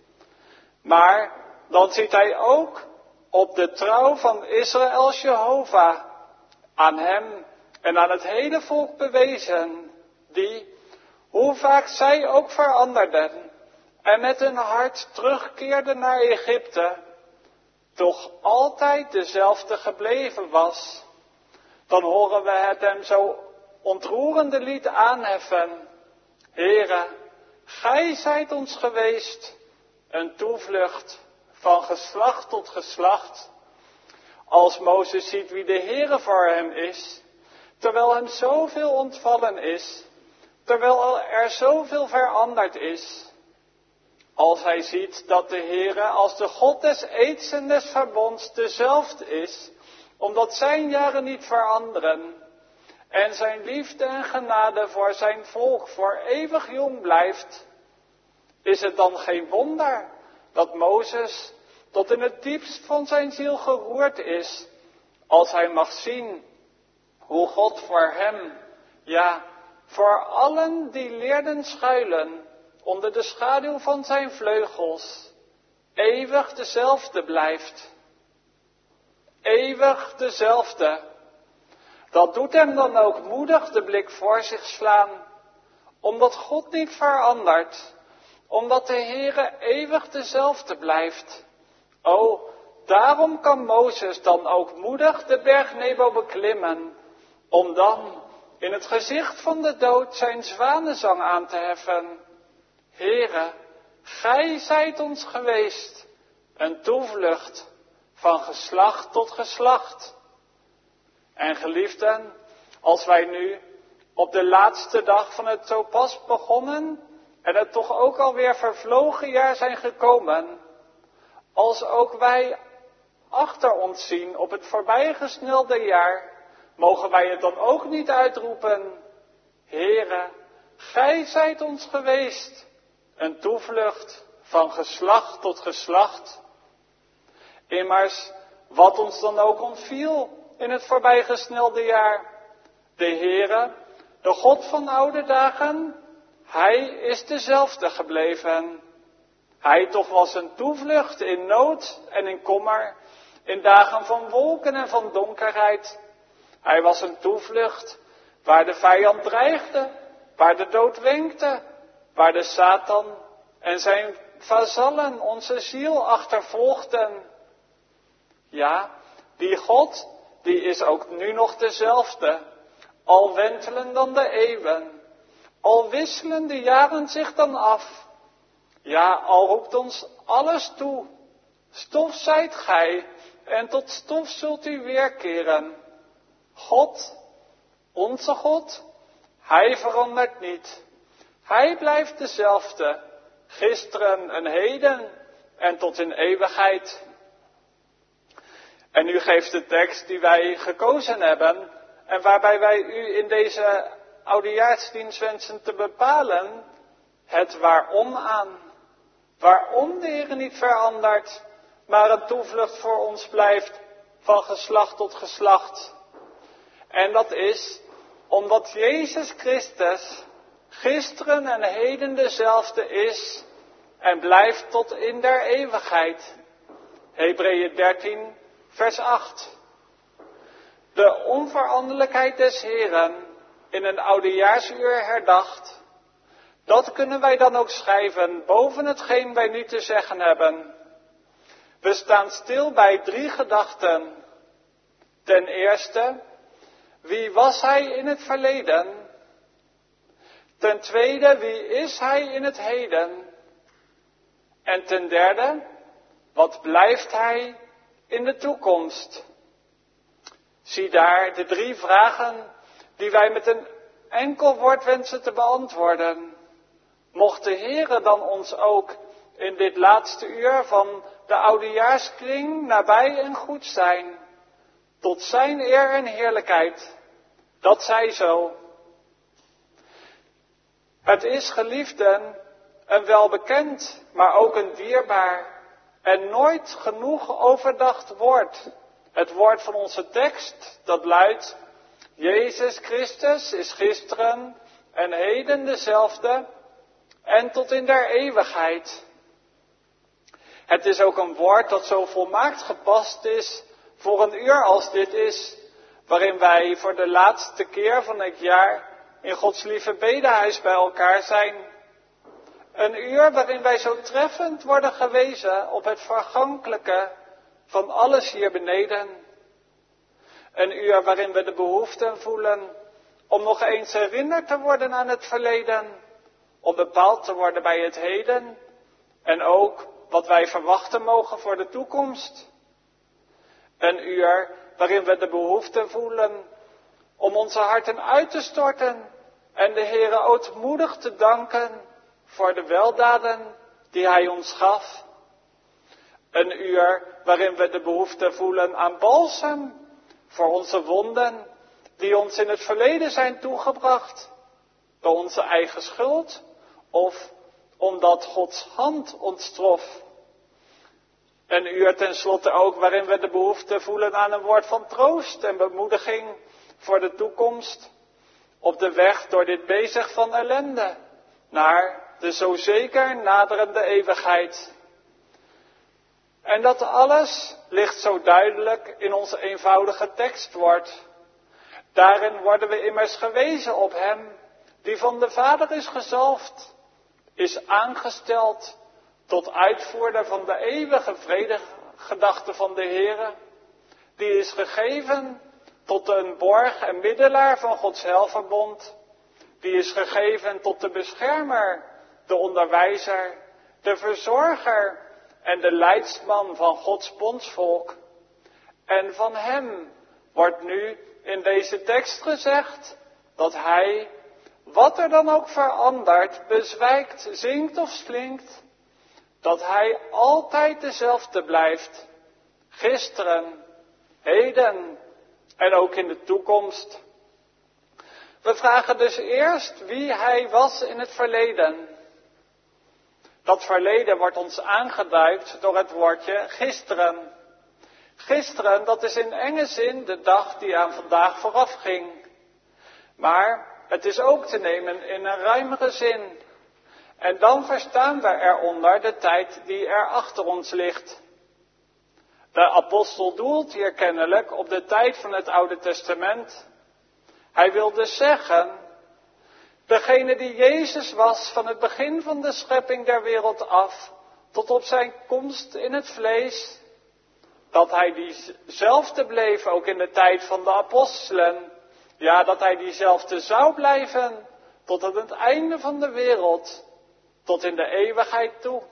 Maar dan ziet hij ook op de trouw van Israëls Jehovah, aan hem en aan het hele volk bewezen, die, hoe vaak zij ook veranderden en met hun hart terugkeerden naar Egypte, toch altijd dezelfde gebleven was. Dan horen we het hem zo ontroerende lied aanheffen: Heere, gij zijt ons geweest, een toevlucht van geslacht tot geslacht. Als Mozes ziet wie de Heere voor hem is, terwijl hem zoveel ontvallen is, terwijl er zoveel veranderd is. Als hij ziet dat de Heere als de God des eeds en des verbonds dezelfde is, omdat zijn jaren niet veranderen, en zijn liefde en genade voor zijn volk voor eeuwig jong blijft, is het dan geen wonder dat Mozes tot in het diepst van zijn ziel geroerd is, als hij mag zien hoe God voor hem, ja, voor allen die leerden schuilen onder de schaduw van zijn vleugels, eeuwig dezelfde blijft. Eeuwig dezelfde. Dat doet hem dan ook moedig de blik voor zich slaan, omdat God niet verandert, omdat de Heere eeuwig dezelfde blijft. O, daarom kan Mozes dan ook moedig de berg Nebo beklimmen, om dan in het gezicht van de dood zijn zwanenzang aan te heffen. Heere, gij zijt ons geweest, een toevlucht van geslacht tot geslacht. En geliefden, als wij nu op de laatste dag van het zo pas begonnen en het toch ook alweer vervlogen jaar zijn gekomen, als ook wij achter ons zien op het voorbijgesnelde jaar, mogen wij het dan ook niet uitroepen: Heere, gij zijt ons geweest, een toevlucht van geslacht tot geslacht. Immers, wat ons dan ook ontviel in het voorbijgesnelde jaar, de Heere, de God van oude dagen, hij is dezelfde gebleven. Hij toch was een toevlucht in nood en in kommer, in dagen van wolken en van donkerheid. Hij was een toevlucht waar de vijand dreigde, waar de dood wenkte, waar de Satan en zijn vazallen onze ziel achtervolgden. Ja, die God, die is ook nu nog dezelfde, al wentelen dan de eeuwen, al wisselen de jaren zich dan af. Ja, al roept ons alles toe: stof zijt gij, en tot stof zult u weerkeren. God, onze God, hij verandert niet. Hij blijft dezelfde, gisteren en heden en tot in eeuwigheid. En u geeft de tekst die wij gekozen hebben en waarbij wij u in deze oudejaarsdienst wensen te bepalen, het waarom aan. Waarom de Heer niet verandert, maar een toevlucht voor ons blijft van geslacht tot geslacht. En dat is omdat Jezus Christus gisteren en heden dezelfde is en blijft tot in der eeuwigheid. Hebreeën 13, vers 8. De onveranderlijkheid des Heeren in een oudejaarsuur herdacht. Dat kunnen wij dan ook schrijven boven hetgeen wij nu te zeggen hebben. We staan stil bij 3 gedachten. Ten eerste, wie was hij in het verleden? Ten tweede, wie is hij in het heden? En ten derde, wat blijft hij in de toekomst? Zie daar de 3 vragen die wij met een enkel woord wensen te beantwoorden. Mocht de Heere dan ons ook in dit laatste uur van de oudejaarskring nabij en goed zijn, tot zijn eer en heerlijkheid, dat zij zo. Het is, geliefden, een welbekend, maar ook een dierbaar en nooit genoeg overdacht woord. Het woord van onze tekst, dat luidt, Jezus Christus is gisteren en heden dezelfde en tot in der eeuwigheid. Het is ook een woord dat zo volmaakt gepast is voor een uur als dit is, waarin wij voor de laatste keer van het jaar in Gods lieve bedehuis bij elkaar zijn. Een uur waarin wij zo treffend worden gewezen op het vergankelijke van alles hier beneden. Een uur waarin we de behoefte voelen om nog eens herinnerd te worden aan het verleden, om bepaald te worden bij het heden en ook wat wij verwachten mogen voor de toekomst. Een uur waarin we de behoefte voelen om onze harten uit te storten en de Heere ootmoedig te danken voor de weldaden die Hij ons gaf. Een uur waarin we de behoefte voelen aan balsem voor onze wonden die ons in het verleden zijn toegebracht door onze eigen schuld of omdat Gods hand ons trof. Een uur tenslotte ook waarin we de behoefte voelen aan een woord van troost en bemoediging voor de toekomst op de weg door dit bezig van ellende naar de zo zeker naderende eeuwigheid. En dat alles ligt zo duidelijk in onze eenvoudige tekstwoord. Daarin worden we immers gewezen op Hem die van de Vader is gezalfd, is aangesteld tot uitvoerder van de eeuwige vredegedachte van de Heere, die is gegeven tot een borg en middelaar van Gods heilverbond, die is gegeven tot de beschermer, de onderwijzer, de verzorger en de leidsman van Gods bondsvolk. En van Hem wordt nu in deze tekst gezegd dat Hij, wat er dan ook verandert, bezwijkt, zinkt of slinkt, dat Hij altijd dezelfde blijft, gisteren, heden en ook in de toekomst. We vragen dus eerst wie Hij was in het verleden. Dat verleden wordt ons aangeduid door het woordje gisteren. Gisteren, dat is in enge zin de dag die aan vandaag vooraf ging. Maar het is ook te nemen in een ruimere zin. En dan verstaan we eronder de tijd die er achter ons ligt. De apostel doelt hier kennelijk op de tijd van het Oude Testament. Hij wil dus zeggen, degene die Jezus was van het begin van de schepping der wereld af, tot op zijn komst in het vlees, dat hij diezelfde bleef ook in de tijd van de apostelen. Ja, dat hij diezelfde zou blijven tot aan het einde van de wereld, tot in de eeuwigheid toe.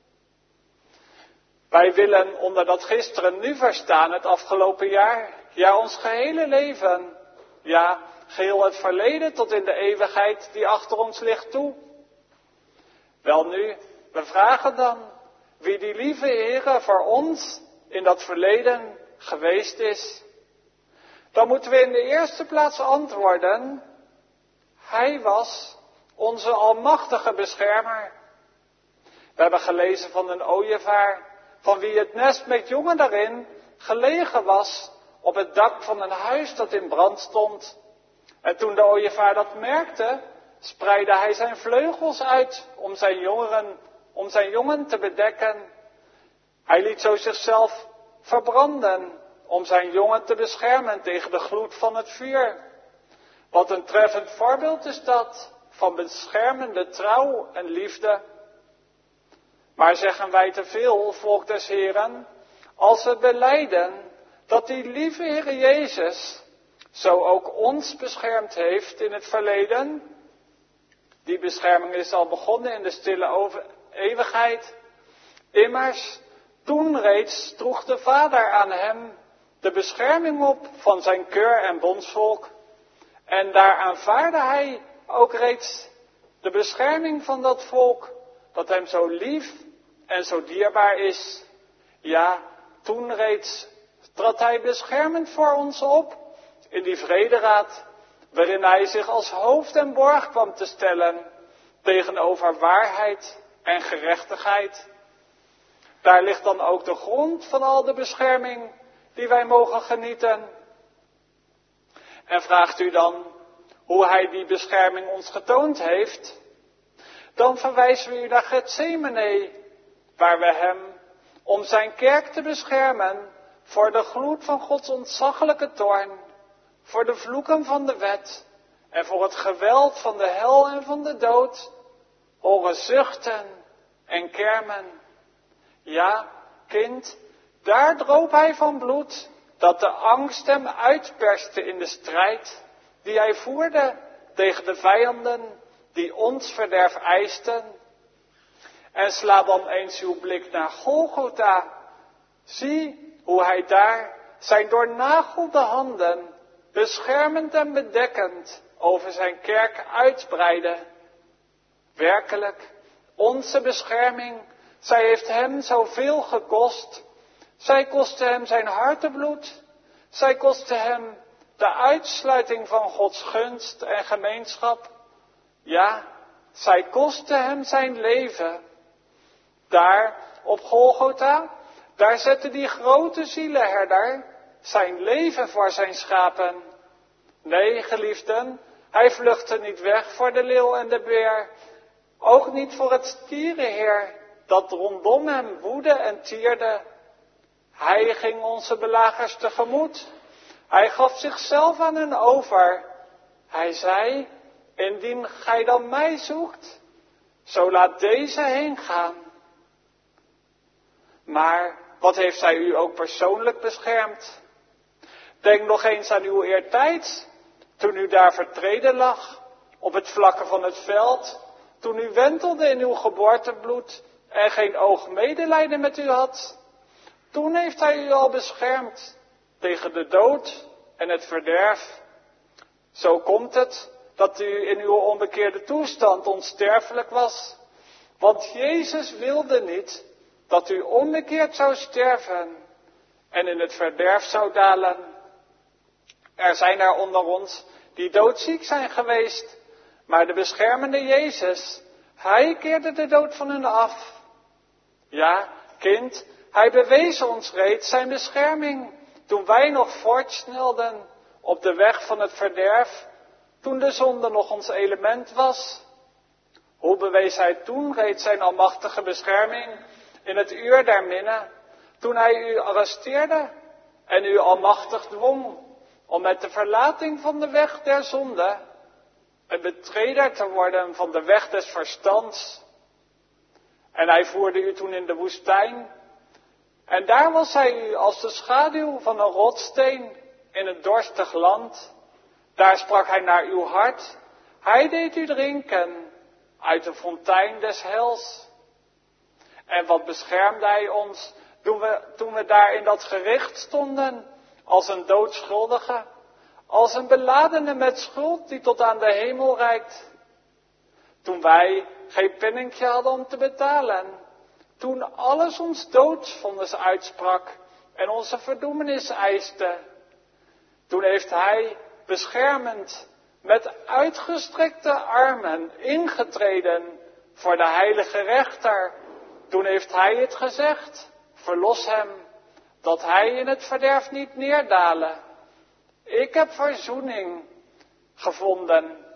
Wij willen onder dat gisteren nu verstaan het afgelopen jaar, ja ons gehele leven, ja geheel het verleden tot in de eeuwigheid die achter ons ligt toe. Welnu, we vragen dan wie die lieve Heere voor ons in dat verleden geweest is? Dan moeten we in de eerste plaats antwoorden, hij was onze almachtige beschermer. We hebben gelezen van een ooievaar, van wie het nest met jongen daarin gelegen was op het dak van een huis dat in brand stond. En toen de ooievaar dat merkte, spreidde hij zijn vleugels uit om zijn jongen te bedekken. Hij liet zo zichzelf verbranden om zijn jongen te beschermen tegen de gloed van het vuur. Wat een treffend voorbeeld is dat van beschermende trouw en liefde. Maar zeggen wij te veel, volk des Heren, als we belijden dat die lieve Heer Jezus zo ook ons beschermd heeft in het verleden? Die bescherming is al begonnen in de stille eeuwigheid. Immers, toen reeds droeg de Vader aan hem de bescherming op van zijn keur en bondsvolk. En daar aanvaarde hij ook reeds de bescherming van dat volk, dat hem zo lief en zo dierbaar is. Ja, toen reeds trad hij beschermend voor ons op in die vrederaad, waarin hij zich als hoofd en borg kwam te stellen tegenover waarheid en gerechtigheid. Daar ligt dan ook de grond van al de bescherming die wij mogen genieten. En vraagt u dan hoe hij die bescherming ons getoond heeft? Dan verwijzen we u naar Getsemane, waar we hem, om zijn kerk te beschermen, voor de gloed van Gods ontzaglijke toorn, voor de vloeken van de wet en voor het geweld van de hel en van de dood, horen zuchten en kermen. Ja, kind, daar droop hij van bloed, dat de angst hem uitperste in de strijd die hij voerde tegen de vijanden die ons verderf eisten. En sla dan eens uw blik naar Golgotha. Zie hoe hij daar zijn doornagelde handen, beschermend en bedekkend, over zijn kerk uitbreidde. Werkelijk, onze bescherming, zij heeft hem zoveel gekost. Zij kostte hem zijn hartebloed. Zij kostte hem de uitsluiting van Gods gunst en gemeenschap. Ja, zij kostte hem zijn leven. Daar op Golgotha, daar zette die grote zielenherder zijn leven voor zijn schapen. Nee, geliefden, hij vluchtte niet weg voor de leeuw en de beer. Ook niet voor het stierenheer dat rondom hem woedde en tierde. Hij ging onze belagers tegemoet. Hij gaf zichzelf aan hen over. Hij zei, indien gij dan mij zoekt, zo laat deze heen gaan. Maar wat heeft hij u ook persoonlijk beschermd? Denk nog eens aan uw eertijds, toen u daar vertreden lag, op het vlakke van het veld, toen u wentelde in uw geboortebloed en geen oog medelijden met u had. Toen heeft hij u al beschermd tegen de dood en het verderf. Zo komt het dat u in uw onbekeerde toestand onsterfelijk was. Want Jezus wilde niet dat u onbekeerd zou sterven en in het verderf zou dalen. Er zijn er onder ons die doodziek zijn geweest, maar de beschermende Jezus, hij keerde de dood van hun af. Ja, kind, hij bewees ons reeds zijn bescherming, toen wij nog voortsnelden op de weg van het verderf, toen de zonde nog ons element was. Hoe bewees hij toen reeds zijn almachtige bescherming in het uur der minne, toen hij u arresteerde en u almachtig dwong om met de verlating van de weg der zonde een betreder te worden van de weg des verstands. En hij voerde u toen in de woestijn. En daar was hij u als de schaduw van een rotsteen in een dorstig land. Daar sprak hij naar uw hart. Hij deed u drinken uit de fontein des hels. En wat beschermde hij ons toen we daar in dat gericht stonden, als een doodschuldige, als een beladene met schuld die tot aan de hemel reikt. Toen wij geen penninkje hadden om te betalen, toen alles ons doodsvonnis uitsprak, en onze verdoemenis eiste. Toen heeft hij beschermend met uitgestrekte armen ingetreden voor de heilige rechter. Toen heeft hij het gezegd, verlos hem, dat hij in het verderf niet neerdalen. Ik heb verzoening gevonden.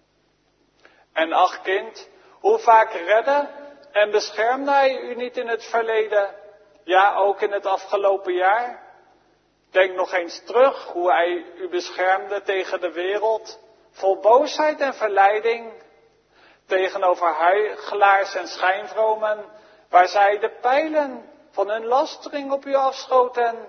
En ach kind, hoe vaak redde en beschermde hij u niet in het verleden, ja ook in het afgelopen jaar? Denk nog eens terug hoe hij u beschermde tegen de wereld, vol boosheid en verleiding, tegenover huichelaars en schijnvromen, waar zij de pijlen van hun lastering op u afschoten,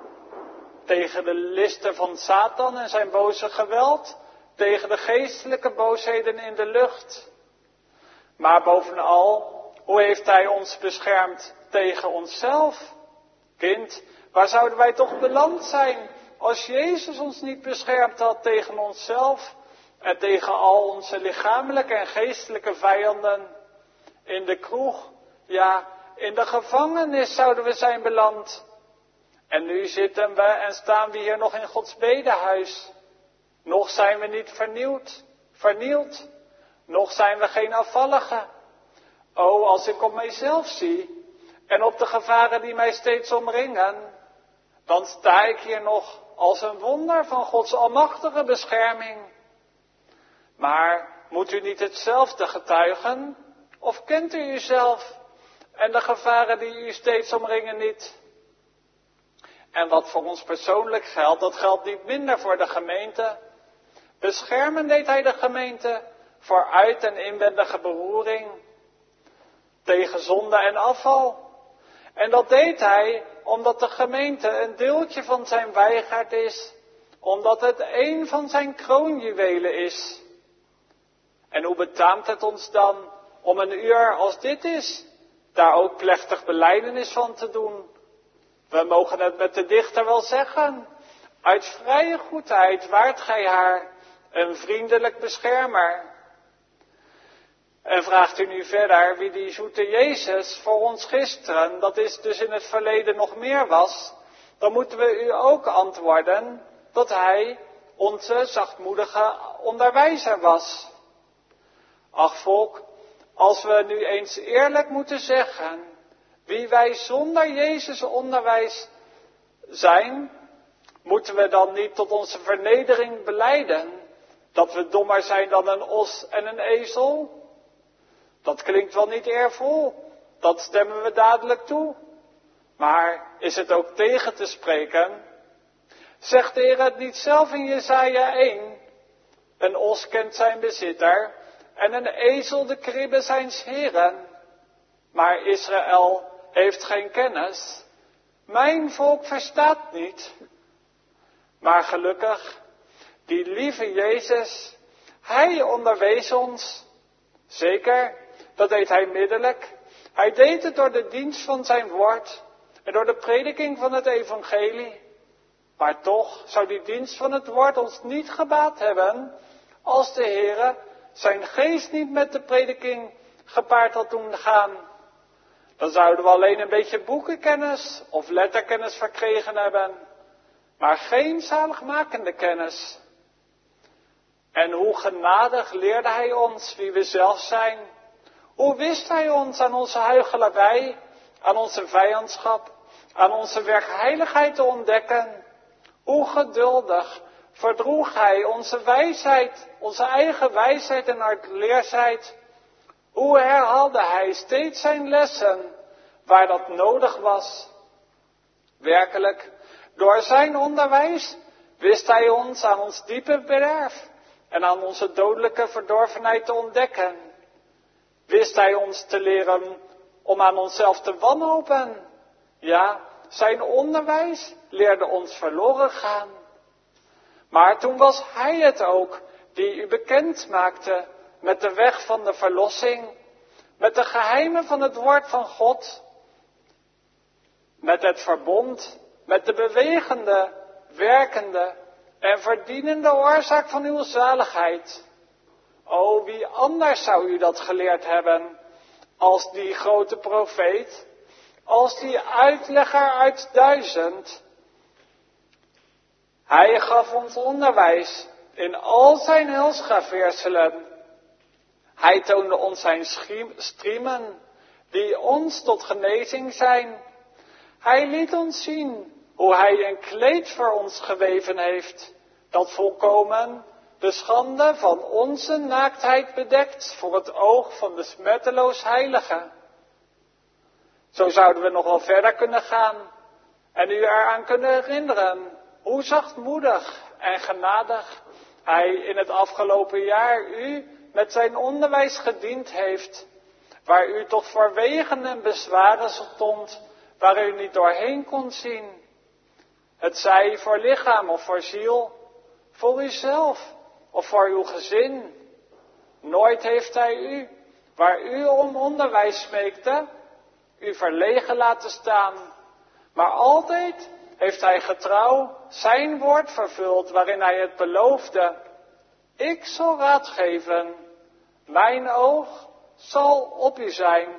tegen de listen van Satan en zijn boze geweld, tegen de geestelijke boosheden in de lucht. Maar bovenal, hoe heeft hij ons beschermd tegen onszelf? Kind, waar zouden wij toch beland zijn als Jezus ons niet beschermd had tegen onszelf en tegen al onze lichamelijke en geestelijke vijanden? In de kroeg, ja, in de gevangenis zouden we zijn beland. En nu zitten we en staan we hier nog in Gods bedehuis. Nog zijn we niet vernield. Nog zijn we geen afvalligen. O, als ik op mijzelf zie en op de gevaren die mij steeds omringen, dan sta ik hier nog als een wonder van Gods almachtige bescherming. Maar moet u niet hetzelfde getuigen? Of kent u uzelf en de gevaren die u steeds omringen niet? En wat voor ons persoonlijk geldt, dat geldt niet minder voor de gemeente. Beschermen deed hij de gemeente voor uit- en inwendige beroering, tegen zonde en afval. En dat deed hij omdat de gemeente een deeltje van zijn wijngaard is, omdat het een van zijn kroonjuwelen is. En hoe betaamt het ons dan om een uur als dit is, daar ook plechtig belijdenis van te doen? We mogen het met de dichter wel zeggen, uit vrije goedheid waart gij haar, een vriendelijk beschermer. En vraagt u nu verder wie die zoete Jezus voor ons gisteren, dat is dus in het verleden nog meer was, dan moeten we u ook antwoorden dat hij onze zachtmoedige onderwijzer was. Ach volk, als we nu eens eerlijk moeten zeggen wie wij zonder Jezus onderwijs zijn, moeten we dan niet tot onze vernedering belijden dat we dommer zijn dan een os en een ezel? Dat klinkt wel niet eervol, dat stemmen we dadelijk toe. Maar is het ook tegen te spreken? Zegt de Heer het niet zelf in Jesaja 1? Een os kent zijn bezitter en een ezel de kribbe zijns heren. Maar Israël heeft geen kennis. Mijn volk verstaat niet. Maar gelukkig, die lieve Jezus, hij onderwees ons. Zeker, dat deed hij middelijk. Hij deed het door de dienst van zijn woord en door de prediking van het evangelie. Maar toch zou die dienst van het woord ons niet gebaat hebben als de Heere zijn geest niet met de prediking gepaard had doen gaan. Dan zouden we alleen een beetje boekenkennis of letterkennis verkregen hebben, maar geen zaligmakende kennis. En hoe genadig leerde hij ons wie we zelf zijn. Hoe wist hij ons aan onze huichelarij, aan onze vijandschap, aan onze werkheiligheid te ontdekken. Hoe geduldig verdroeg hij onze wijsheid, onze eigen wijsheid en hardleersheid. Hoe herhaalde hij steeds zijn lessen waar dat nodig was. Werkelijk, door zijn onderwijs wist hij ons aan ons diepe bederf en aan onze dodelijke verdorvenheid te ontdekken. Wist hij ons te leren om aan onszelf te wanhopen. Ja, zijn onderwijs leerde ons verloren gaan. Maar toen was hij het ook die u bekend maakte met de weg van de verlossing, met de geheimen van het woord van God, met het verbond, met de bewegende, werkende en verdienende oorzaak van uw zaligheid. O, wie anders zou u dat geleerd hebben als die grote profeet, als die uitlegger uit 1000. Hij gaf ons onderwijs in al zijn heilsgraveerselen. Hij toonde ons zijn striemen, die ons tot genezing zijn. Hij liet ons zien hoe hij een kleed voor ons geweven heeft, dat volkomen de schande van onze naaktheid bedekt voor het oog van de smetteloos heilige. Zo zouden we nog wel verder kunnen gaan en u eraan kunnen herinneren hoe zachtmoedig en genadig hij in het afgelopen jaar u met zijn onderwijs gediend heeft, waar u toch voor wegen en bezwaren stond, waar u niet doorheen kon zien. Het zij voor lichaam of voor ziel, voor uzelf of voor uw gezin. Nooit heeft hij u, waar u om onderwijs smeekte, u verlegen laten staan. Maar altijd heeft hij getrouw zijn woord vervuld, waarin hij het beloofde. Ik zal raad geven, mijn oog zal op u zijn.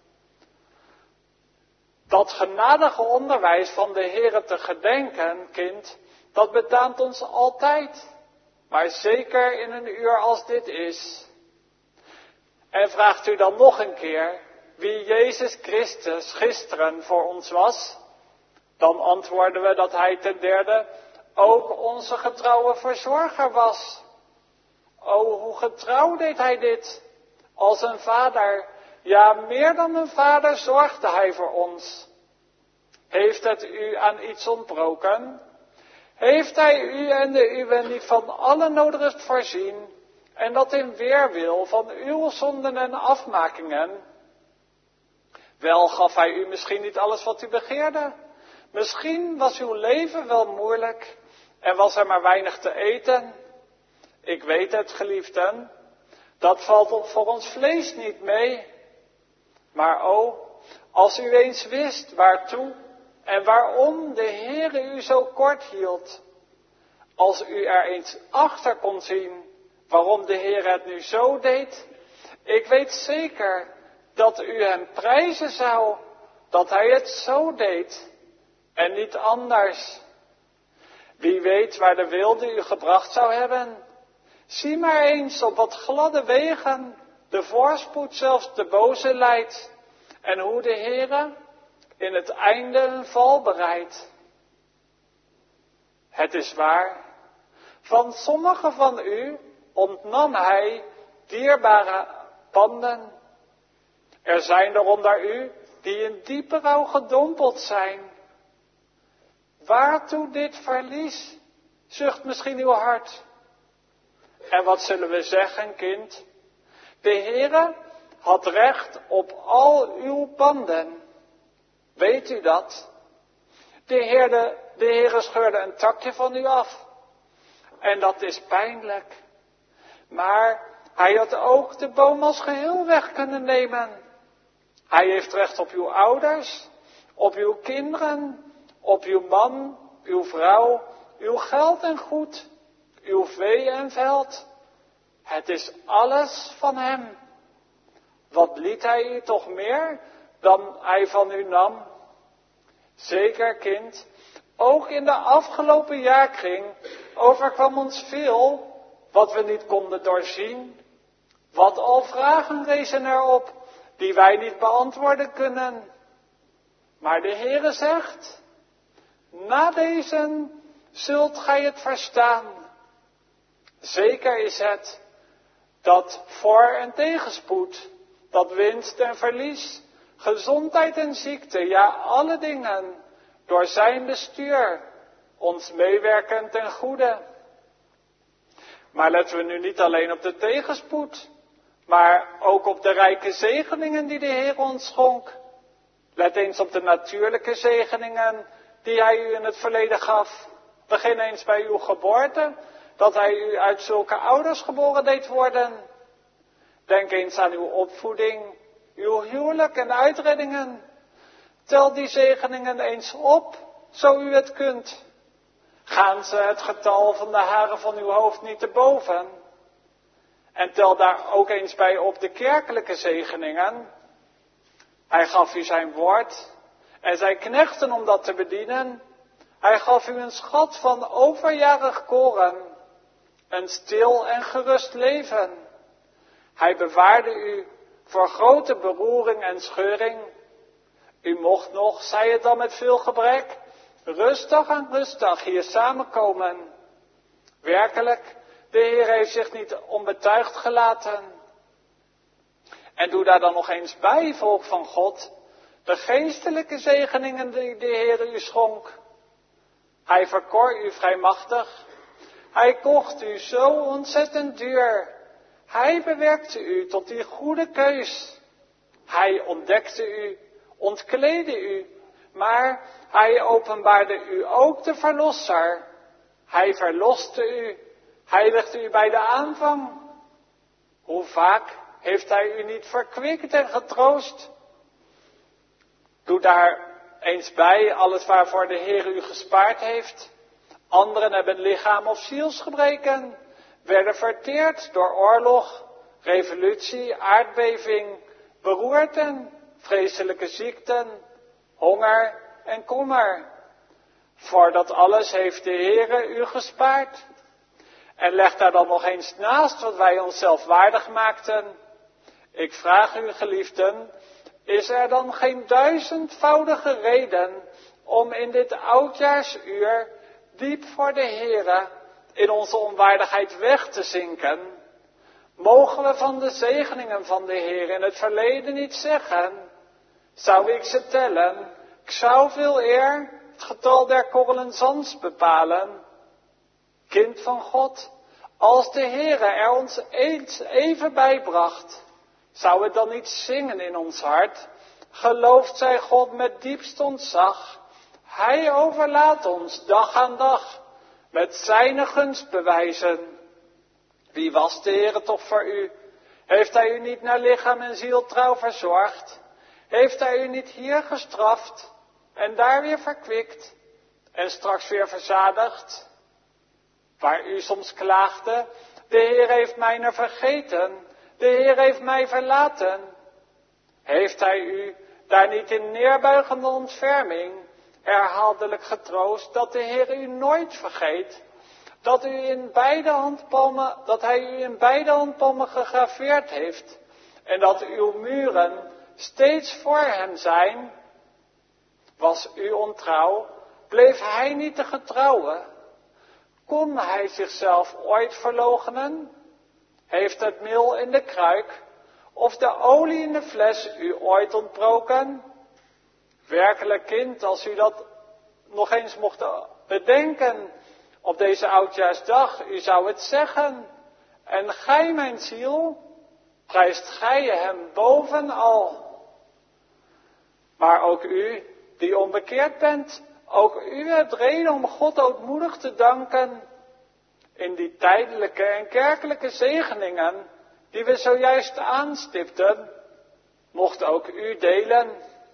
Dat genadige onderwijs van de Heere te gedenken, kind, dat betaamt ons altijd. Maar zeker in een uur als dit is. En vraagt u dan nog een keer wie Jezus Christus gisteren voor ons was? Dan antwoorden we dat hij ten derde ook onze getrouwe verzorger was. O, hoe getrouw deed hij dit? Als een vader, ja meer dan een vader zorgde hij voor ons. Heeft het u aan iets ontbroken? Heeft hij u en de uwen niet van alle nodige voorzien, en dat in weerwil van uw zonden en afmakingen? Wel gaf hij u misschien niet alles wat u begeerde. Misschien was uw leven wel moeilijk en was er maar weinig te eten. Ik weet het, geliefden, dat valt voor ons vlees niet mee. Maar als u eens wist waartoe en waarom de Heere u zo kort hield. Als u er eens achter kon zien waarom de Heere het nu zo deed. Ik weet zeker dat u hem prijzen zou dat hij het zo deed en niet anders. Wie weet waar de wilde u gebracht zou hebben. Zie maar eens op wat gladde wegen de voorspoed zelfs de boze leidt en hoe de Heere in het einde een val bereidt. Het is waar, van sommigen van u ontnam hij dierbare panden. Er zijn er onder u die in diepe rouw gedompeld zijn. Waartoe dit verlies, zucht misschien uw hart. En wat zullen we zeggen, kind? De Heere had recht op al uw panden. Weet u dat? De Heere scheurde een takje van u af. En dat is pijnlijk. Maar hij had ook de boom als geheel weg kunnen nemen. Hij heeft recht op uw ouders, op uw kinderen, op uw man, uw vrouw, uw geld en goed, uw vee en veld. Het is alles van hem. Wat liet hij u toch meer dan hij van u nam? Zeker, kind, ook in de afgelopen jaarkring overkwam ons veel wat we niet konden doorzien. Wat al vragen rezen erop die wij niet beantwoorden kunnen. Maar de Heere zegt, na deze zult gij het verstaan. Zeker is het dat voor- en tegenspoed, dat winst en verlies, gezondheid en ziekte, ja alle dingen, door zijn bestuur, ons meewerken ten goede. Maar letten we nu niet alleen op de tegenspoed, maar ook op de rijke zegeningen die de Heer ons schonk. Let eens op de natuurlijke zegeningen die hij u in het verleden gaf. Begin eens bij uw geboorte, dat hij u uit zulke ouders geboren deed worden. Denk eens aan uw opvoeding, uw huwelijk en uitreddingen. Tel die zegeningen eens op, zo u het kunt. Gaan ze het getal van de haren van uw hoofd niet te boven? En tel daar ook eens bij op de kerkelijke zegeningen. Hij gaf u zijn woord, en zijn knechten om dat te bedienen. Hij gaf u een schat van overjarig koren, een stil en gerust leven. Hij bewaarde u voor grote beroering en scheuring. U mocht nog, zij het dan met veel gebrek, rustig hier samenkomen. Werkelijk, de Heer heeft zich niet onbetuigd gelaten. En doe daar dan nog eens bij, volk van God, de geestelijke zegeningen die de Heer u schonk. Hij verkor u vrijmachtig. Hij kocht u zo ontzettend duur. Hij bewerkte u tot die goede keus. Hij ontdekte u, ontkleedde u, maar hij openbaarde u ook de verlosser. Hij verloste u, heiligde u bij de aanvang. Hoe vaak heeft hij u niet verkwikt en getroost? Doe daar eens bij alles waarvoor de Heer u gespaard heeft. Anderen hebben lichaam of zielsgebreken, werden verteerd door oorlog, revolutie, aardbeving, beroerten, vreselijke ziekten, honger en kommer. Voor dat alles heeft de Heere u gespaard. En leg daar dan nog eens naast wat wij onszelf waardig maakten. Ik vraag u, geliefden, is er dan geen duizendvoudige reden om in dit oudjaarsuur diep voor de Heere in onze onwaardigheid weg te zinken? Mogen we van de zegeningen van de Heer in het verleden niet zeggen? Zou ik ze tellen? Ik zou veel eer het getal der korrelen zands bepalen. Kind van God, als de Heere er ons eens even bijbracht, zou het dan niet zingen in ons hart? Gelooft zij God met diepst ontzag. Hij overlaat ons dag aan dag met zijn gunstbewijzen. Wie was de Heere toch voor u? Heeft hij u niet naar lichaam en ziel trouw verzorgd? Heeft hij u niet hier gestraft en daar weer verkwikt en straks weer verzadigd? Waar u soms klaagde, de Heer heeft mij vergeten, de Heer heeft mij verlaten. Heeft hij u daar niet in neerbuigende ontferming herhaaldelijk getroost dat de Heer u nooit vergeet? Dat hij u in beide handpalmen gegraveerd heeft en dat uw muren steeds voor hem zijn? Was u ontrouw? Bleef hij niet de getrouwe? Kon hij zichzelf ooit verloochenen? Heeft het meel in de kruik of de olie in de fles u ooit ontbroken? Werkelijk, kind, als u dat nog eens mocht bedenken op deze oudjaarsdag, u zou het zeggen. En gij, mijn ziel, prijst gij hem bovenal. Maar ook u, die onbekeerd bent, ook u hebt reden om God ootmoedig te danken. In die tijdelijke en kerkelijke zegeningen, die we zojuist aanstipten, mocht ook u delen.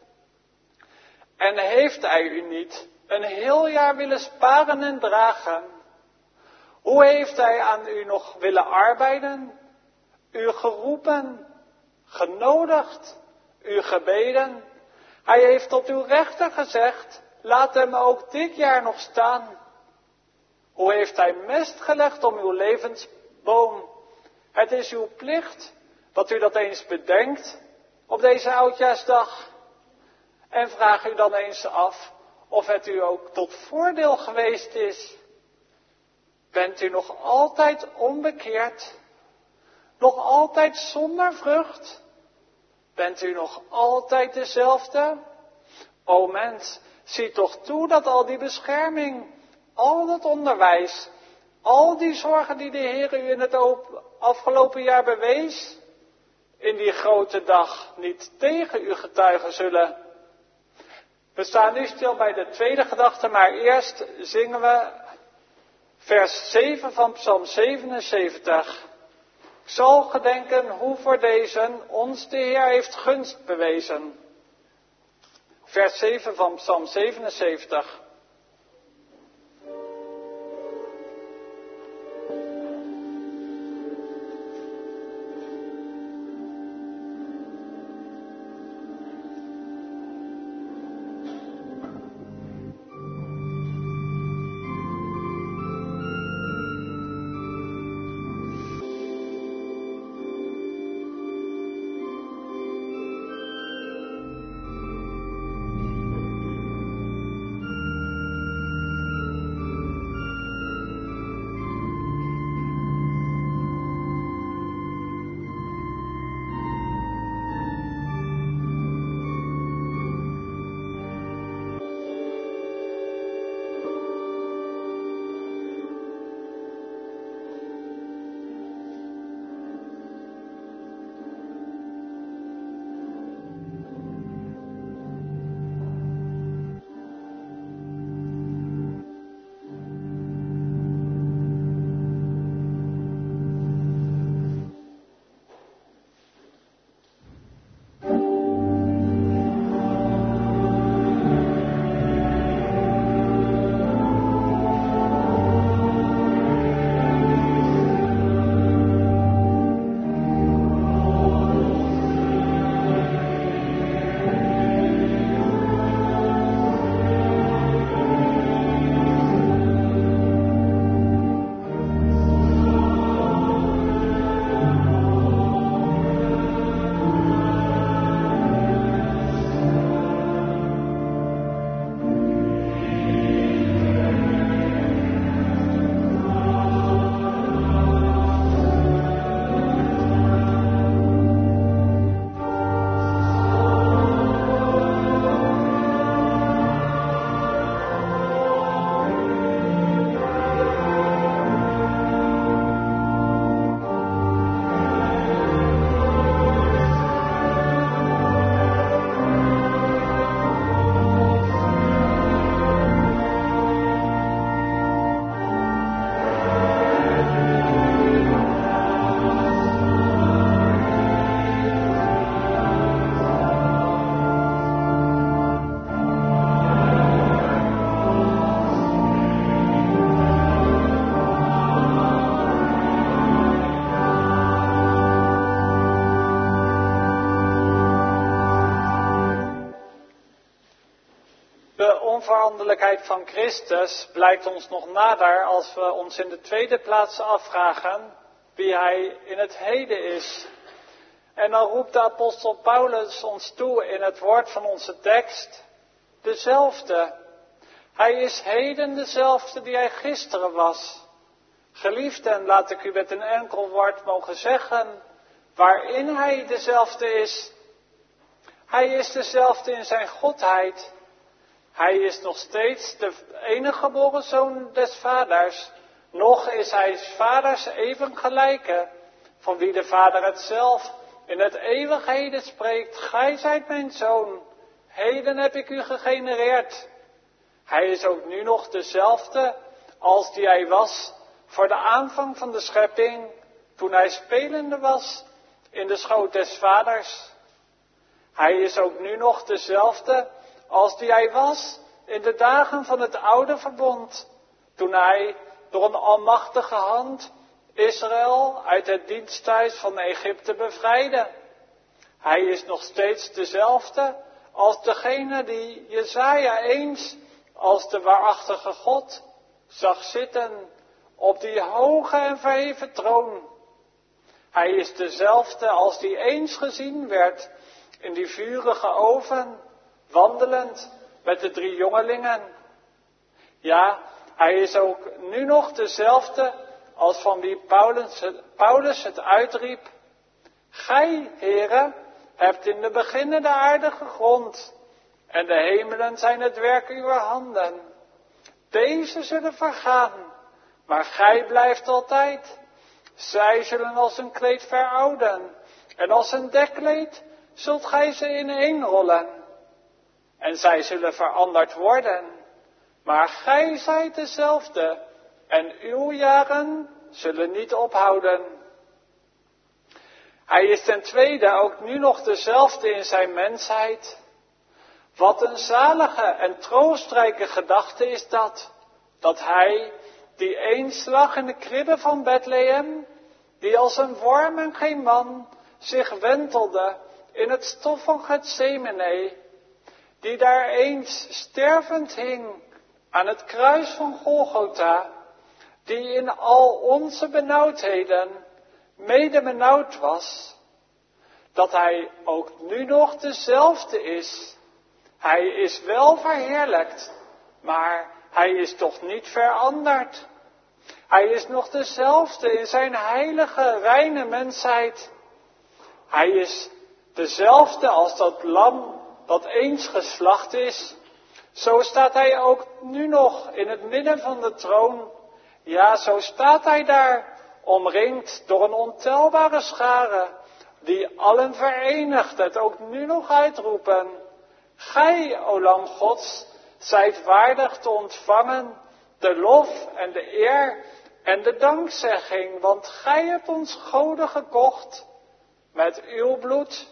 En heeft hij u niet een heel jaar willen sparen en dragen? Hoe heeft hij aan u nog willen arbeiden? U geroepen, genodigd, u gebeden. Hij heeft tot uw rechter gezegd, laat hem ook dit jaar nog staan. Hoe heeft hij mest gelegd om uw levensboom? Het is uw plicht dat u dat eens bedenkt op deze oudjaarsdag. En vraag u dan eens af of het u ook tot voordeel geweest is. Bent u nog altijd onbekeerd? Nog altijd zonder vrucht? Bent u nog altijd dezelfde? O mens, zie toch toe dat al die bescherming, al dat onderwijs, al die zorgen die de Heer u in het afgelopen jaar bewees, in die grote dag niet tegen u getuigen zullen. We staan nu stil bij de tweede gedachte, maar eerst zingen we vers 7 van Psalm 77. Ik zal gedenken hoe voor deze ons de Heer heeft gunst bewezen. Vers 7 van Psalm 77. onveranderlijkheid van Christus blijkt ons nog nader als we ons in de tweede plaats afvragen wie hij in het heden is. En dan roept de apostel Paulus ons toe in het woord van onze tekst, dezelfde. Hij is heden dezelfde die hij gisteren was. Geliefden, laat ik u met een enkel woord mogen zeggen, waarin hij dezelfde is. Hij is dezelfde in zijn godheid. Hij is nog steeds de enige geboren zoon des vaders. Nog is hij vaders even gelijke, van wie de vader het zelf in het eeuwig heden spreekt. Gij zijt mijn zoon, heden heb ik u gegenereerd. Hij is ook nu nog dezelfde als die hij was voor de aanvang van de schepping, toen hij spelende was in de schoot des vaders. Hij is ook nu nog dezelfde als die hij was in de dagen van het oude verbond, toen hij door een almachtige hand Israël uit het diensthuis van Egypte bevrijdde. Hij is nog steeds dezelfde als degene die Jesaja eens als de waarachtige God zag zitten op die hoge en verheven troon. Hij is dezelfde als die eens gezien werd in die vurige oven, wandelend met de 3 jongelingen. Ja, hij is ook nu nog dezelfde als van wie Paulus het uitriep. Gij, Heere, hebt in de beginnen de aarde gegrond, en de hemelen zijn het werk uwer handen. Deze zullen vergaan, maar gij blijft altijd. Zij zullen als een kleed verouden, en als een dekkleed zult gij ze ineenrollen. En zij zullen veranderd worden, maar gij zijt dezelfde, en uw jaren zullen niet ophouden. Hij is ten tweede ook nu nog dezelfde in zijn mensheid. Wat een zalige en troostrijke gedachte is dat hij, die eens lag in de kribbe van Bethlehem, die als een worm en geen man zich wentelde in het stof van Getsemane, die daar eens stervend hing aan het kruis van Golgotha, die in al onze benauwdheden mede benauwd was, dat hij ook nu nog dezelfde is. Hij is wel verheerlijkt, maar hij is toch niet veranderd. Hij is nog dezelfde in zijn heilige, reine mensheid. Hij is dezelfde als dat lam dat eens geslacht is. Zo staat hij ook nu nog in het midden van de troon. Ja, zo staat hij daar, omringd door een ontelbare schare, die allen verenigd het ook nu nog uitroepen. Gij, o Lam Gods, zijt waardig te ontvangen de lof en de eer en de dankzegging, want gij hebt ons goden gekocht met uw bloed.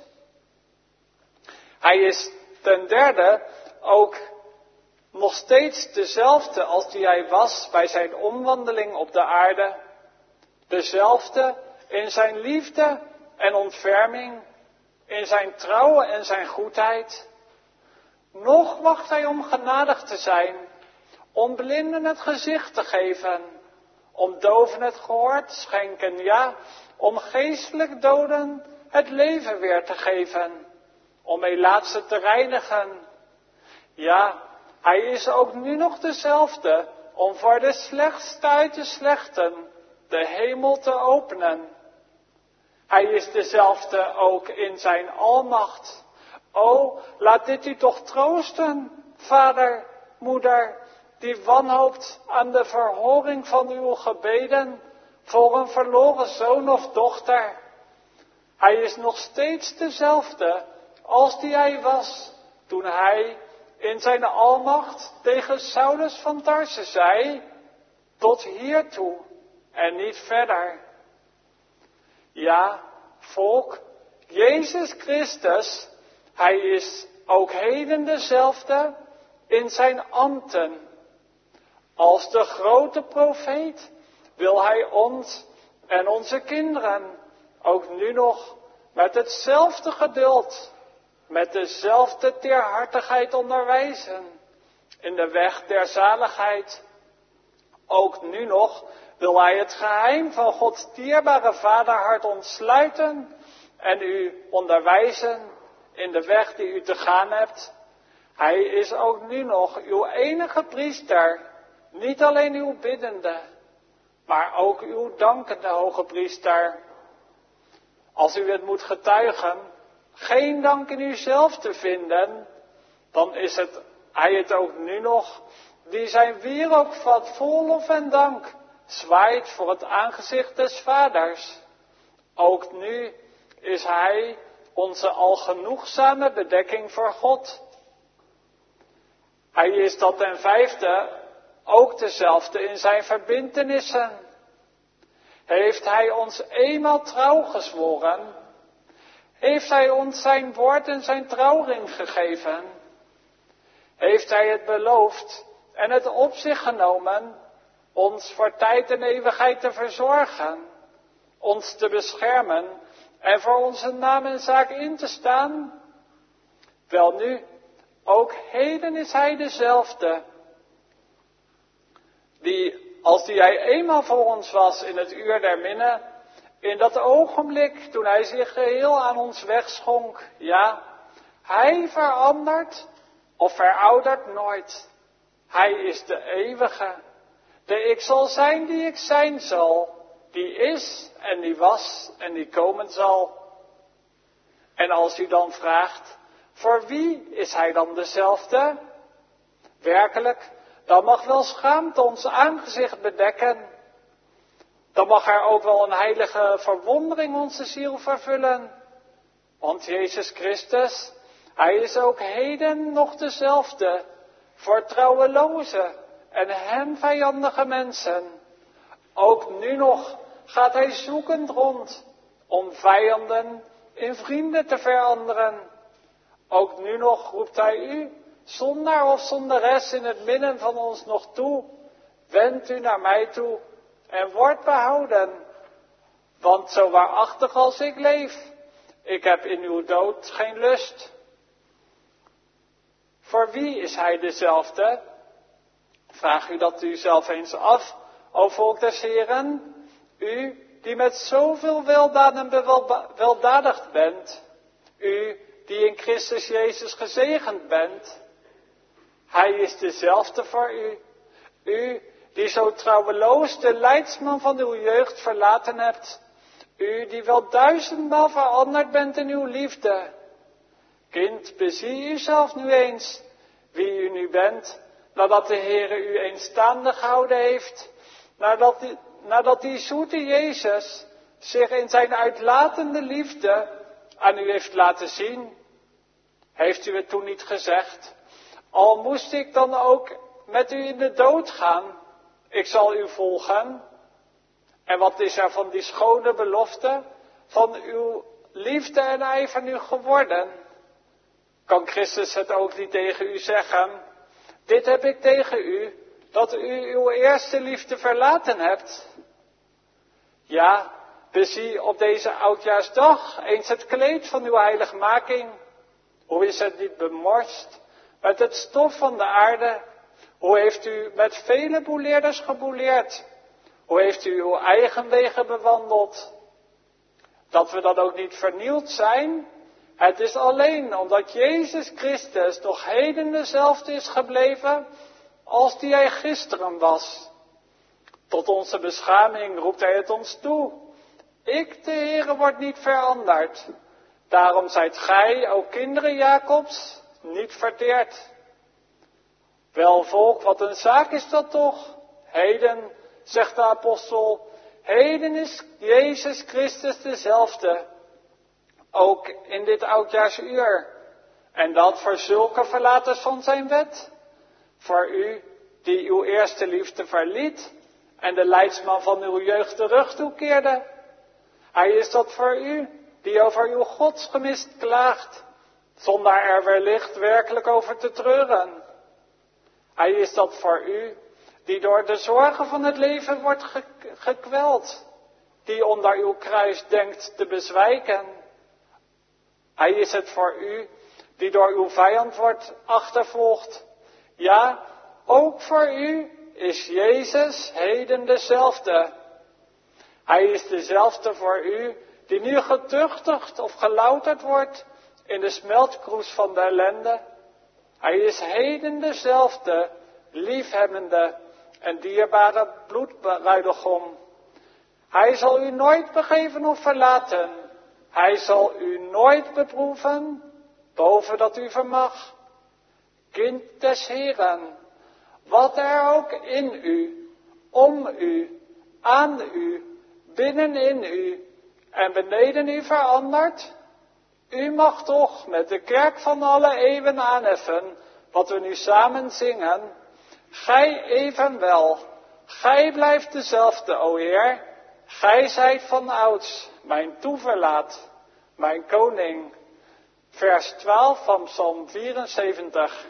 Hij is ten derde ook nog steeds dezelfde als die hij was bij zijn omwandeling op de aarde. Dezelfde in zijn liefde en ontferming, in zijn trouw en zijn goedheid. Nog wacht hij om genadig te zijn, om blinden het gezicht te geven, om doven het gehoor te schenken, ja, om geestelijk doden het leven weer te geven, om melaatsen te reinigen. Ja, hij is ook nu nog dezelfde, om voor de slechtste uit de slechten de hemel te openen. Hij is dezelfde ook in zijn almacht. O, laat dit u toch troosten, vader, moeder, die wanhoopt aan de verhoring van uw gebeden voor een verloren zoon of dochter. Hij is nog steeds dezelfde als die hij was toen hij in zijn almacht tegen Saulus van Tarse zei, tot hiertoe en niet verder. Ja, volk, Jezus Christus, hij is ook heden dezelfde in zijn ambten. Als de grote profeet wil hij ons en onze kinderen ook nu nog met hetzelfde geduld, met dezelfde teerhartigheid onderwijzen in de weg der zaligheid. Ook nu nog wil hij het geheim van Gods dierbare vaderhart ontsluiten en u onderwijzen in de weg die u te gaan hebt. Hij is ook nu nog uw enige priester, niet alleen uw biddende, maar ook uw dankende hoge priester. Als u het moet getuigen, geen dank in uzelf te vinden, dan is hij het ook nu nog, die zijn wierookvat vol lof en dank zwaait voor het aangezicht des Vaders. Ook nu is hij onze algenoegzame bedekking voor God. Hij is dat ten vijfde ook dezelfde in zijn verbintenissen. Heeft hij ons eenmaal trouw gezworen? Heeft hij ons zijn woord en zijn trouwring gegeven? Heeft hij het beloofd en het op zich genomen, ons voor tijd en eeuwigheid te verzorgen, ons te beschermen en voor onze naam en zaak in te staan? Welnu, ook heden is hij dezelfde, als die hij eenmaal voor ons was in het uur der minne, in dat ogenblik toen hij zich geheel aan ons wegschonk. Ja, hij verandert of veroudert nooit. Hij is de eeuwige, de ik zal zijn die ik zijn zal, die is en die was en die komen zal. En als u dan vraagt, voor wie is hij dan dezelfde? Werkelijk, dan mag wel schaamte ons aangezicht bedekken. Dan mag er ook wel een heilige verwondering onze ziel vervullen. Want Jezus Christus, hij is ook heden nog dezelfde voor trouweloze en hem vijandige mensen. Ook nu nog gaat hij zoekend rond om vijanden in vrienden te veranderen. Ook nu nog roept hij u, zondaar of zondares in het midden van ons nog toe. Wend u naar mij toe en word behouden. Want zo waarachtig als ik leef, ik heb in uw dood geen lust. Voor wie is hij dezelfde? Vraag u dat u zelf eens af, o volk des Heren, u die met zoveel weldaden weldadigd bent, u die in Christus Jezus gezegend bent. Hij is dezelfde voor u, u die zo trouweloos de leidsman van uw jeugd verlaten hebt, u die wel 1000-maal veranderd bent in uw liefde. Kind, bezie uzelf nu eens, wie u nu bent, nadat de Heere u eens staande gehouden heeft, nadat die zoete Jezus zich in zijn uitlatende liefde aan u heeft laten zien. Heeft u het toen niet gezegd, al moest ik dan ook met u in de dood gaan, ik zal u volgen? En wat is er van die schone belofte, van uw liefde en ijver nu geworden? Kan Christus het ook niet tegen u zeggen? Dit heb ik tegen u, dat u uw eerste liefde verlaten hebt. Ja, bezie op deze oudjaarsdag eens het kleed van uw heiligmaking. Hoe is het niet bemorst met het stof van de aarde? Hoe heeft u met vele boeleerders gebouleerd? Hoe heeft u uw eigen wegen bewandeld? Dat we dan ook niet vernield zijn? Het is alleen omdat Jezus Christus nog heden dezelfde is gebleven als die hij gisteren was. Tot onze beschaming roept hij het ons toe. Ik, de Heere, word niet veranderd. Daarom zijt gij, o kinderen Jacobs, niet verteerd. Wel volk, wat een zaak is dat toch? Heden, zegt de apostel, heden is Jezus Christus dezelfde. Ook in dit oudjaarsuur. En dat voor zulke verlaters van zijn wet. Voor u, die uw eerste liefde verliet en de leidsman van uw jeugd de rug toekeerde. Hij is dat voor u, die over uw godsgemist klaagt, zonder er wellicht werkelijk over te treuren. Hij is dat voor u, die door de zorgen van het leven wordt gekweld, die onder uw kruis denkt te bezwijken. Hij is het voor u, die door uw vijand wordt achtervolgd, ja, Ook voor u is Jezus heden dezelfde. Hij is dezelfde voor u die nu getuchtigd of gelouterd wordt in de smeltkroes van de ellende. Hij is heden dezelfde, liefhebbende en dierbare bloedbruidegom. Hij zal u nooit begeven of verlaten. Hij zal u nooit beproeven, boven dat u vermag. Kind des Heren, wat er ook in u, om u, aan u, binnenin u en beneden u verandert, u mag toch met de kerk van alle eeuwen aanheffen, wat we nu samen zingen. Gij evenwel, gij blijft dezelfde, o Heer. Gij zijt van ouds, mijn toeverlaat, mijn koning. Vers 12 van Psalm 74.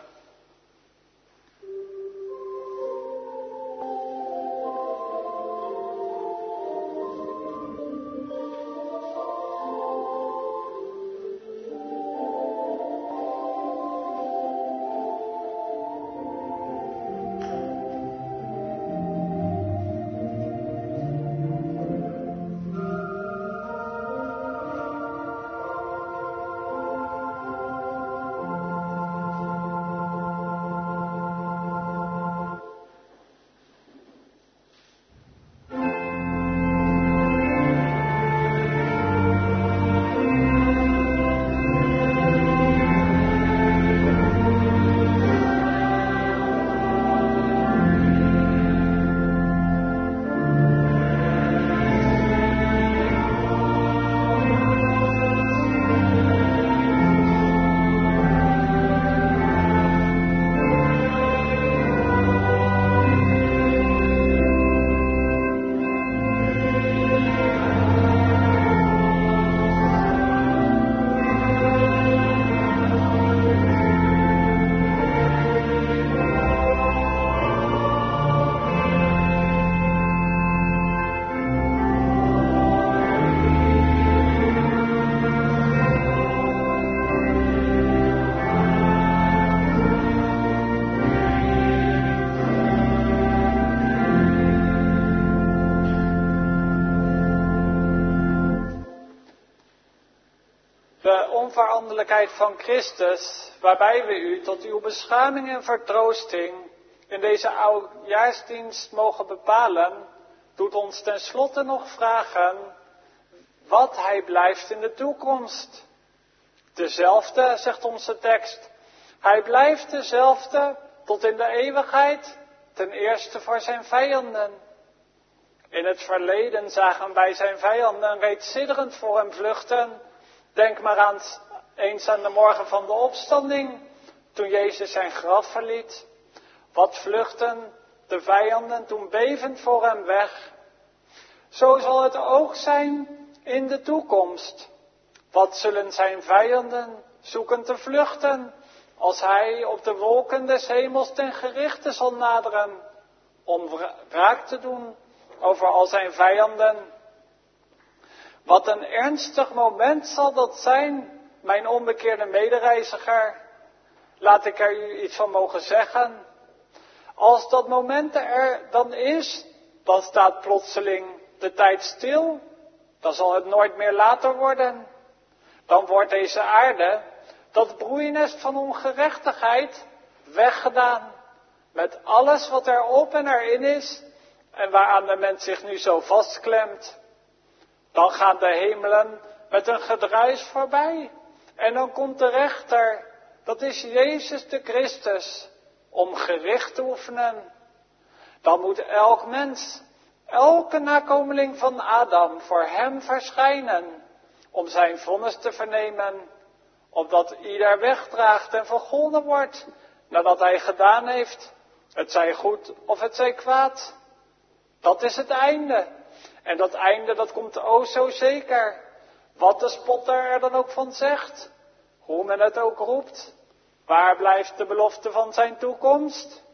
De onveranderlijkheid van Christus, waarbij we u tot uw beschaming en vertroosting in deze oudjaarsdienst mogen bepalen, doet ons tenslotte nog vragen wat hij blijft in de toekomst. Dezelfde, zegt onze tekst. Hij blijft dezelfde tot in de eeuwigheid, ten eerste voor zijn vijanden. In het verleden zagen wij zijn vijanden reeds sidderend voor hem vluchten. Denk maar eens aan de morgen van de opstanding, toen Jezus zijn graf verliet. Wat vluchten de vijanden toen bevend voor hem weg. Zo zal het ook zijn in de toekomst. Wat zullen zijn vijanden zoeken te vluchten, als hij op de wolken des hemels ten gerichte zal naderen, om wraak te doen over al zijn vijanden. Wat een ernstig moment zal dat zijn, mijn onbekeerde medereiziger. Laat ik er u iets van mogen zeggen. Als dat moment er dan is, dan staat plotseling de tijd stil. Dan zal het nooit meer later worden. Dan wordt deze aarde, dat broeinest van ongerechtigheid, weggedaan. Met alles wat erop en erin is en waaraan de mens zich nu zo vastklemt. Dan gaan de hemelen met een gedruis voorbij. En dan komt de rechter, dat is Jezus de Christus, om gericht te oefenen. Dan moet elk mens, elke nakomeling van Adam voor hem verschijnen, om zijn vonnis te vernemen, opdat ieder wegdraagt en vergolden wordt, nadat hij gedaan heeft, het zij goed of het zij kwaad. Dat is het einde. En dat einde, dat komt o zo zeker. Wat de spotter er dan ook van zegt. Hoe men het ook roept. Waar blijft de belofte van zijn toekomst?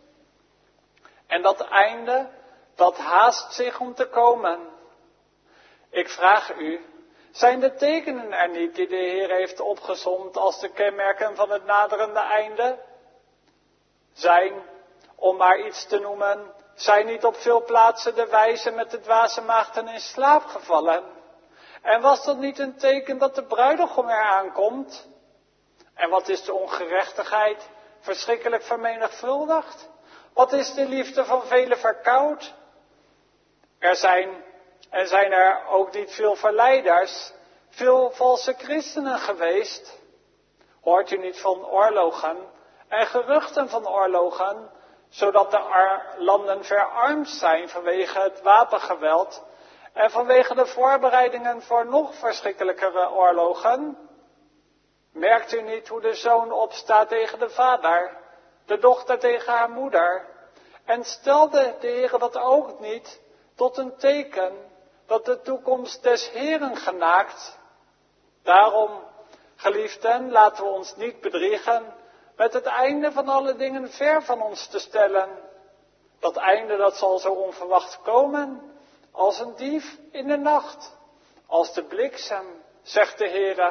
En dat einde, dat haast zich om te komen. Ik vraag u, zijn de tekenen er niet die de Heer heeft opgesomd als de kenmerken van het naderende einde? Zijn Om maar iets te noemen, zijn niet op veel plaatsen de wijzen met de dwaze maagden in slaap gevallen? En was dat niet een teken dat de bruidegom eraan komt? En wat is de ongerechtigheid verschrikkelijk vermenigvuldigd? Wat is de liefde van velen verkoud? Er zijn er ook niet veel verleiders, veel valse christenen geweest. Hoort u niet van oorlogen en geruchten van oorlogen, zodat de landen verarmd zijn vanwege het wapengeweld en vanwege de voorbereidingen voor nog verschrikkelijkere oorlogen? Merkt u niet hoe de zoon opstaat tegen de vader, de dochter tegen haar moeder? En stelde de Heere dat ook niet tot een teken dat de toekomst des Heeren genaakt? Daarom, geliefden, laten we ons niet bedriegen met het einde van alle dingen ver van ons te stellen. Dat einde dat zal zo onverwacht komen, als een dief in de nacht, als de bliksem, zegt de Heere.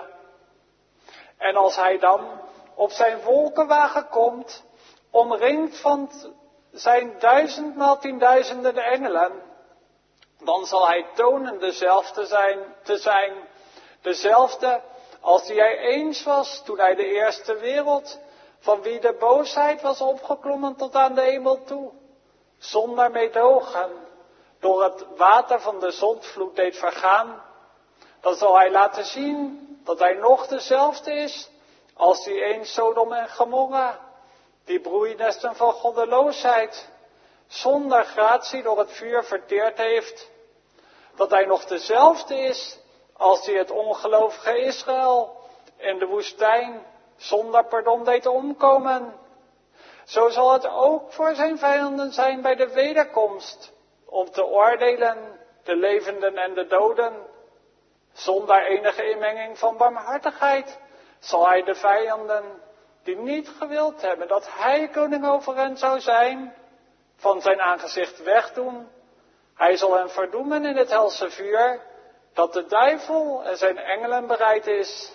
En als hij dan op zijn wolkenwagen komt, omringd van zijn 1000maal 10.000 engelen, dan zal hij tonen te zijn, dezelfde als die hij eens was toen hij de eerste wereld, van wie de boosheid was opgeklommen tot aan de hemel toe, zonder meedogen, door het water van de zondvloed deed vergaan. Dan zal hij laten zien dat hij nog dezelfde is als die eens Sodom en Gomorra, die broeinesten van goddeloosheid, zonder gratie door het vuur verteerd heeft. Dat hij nog dezelfde is als die het ongelovige Israël in de woestijn zonder pardon deed omkomen. Zo zal het ook voor zijn vijanden zijn bij de wederkomst, om te oordelen de levenden en de doden. Zonder enige inmenging van barmhartigheid zal hij de vijanden, die niet gewild hebben dat hij koning over hen zou zijn, van zijn aangezicht wegdoen. Hij zal hen verdoemen in het helse vuur, dat de duivel en zijn engelen bereid is.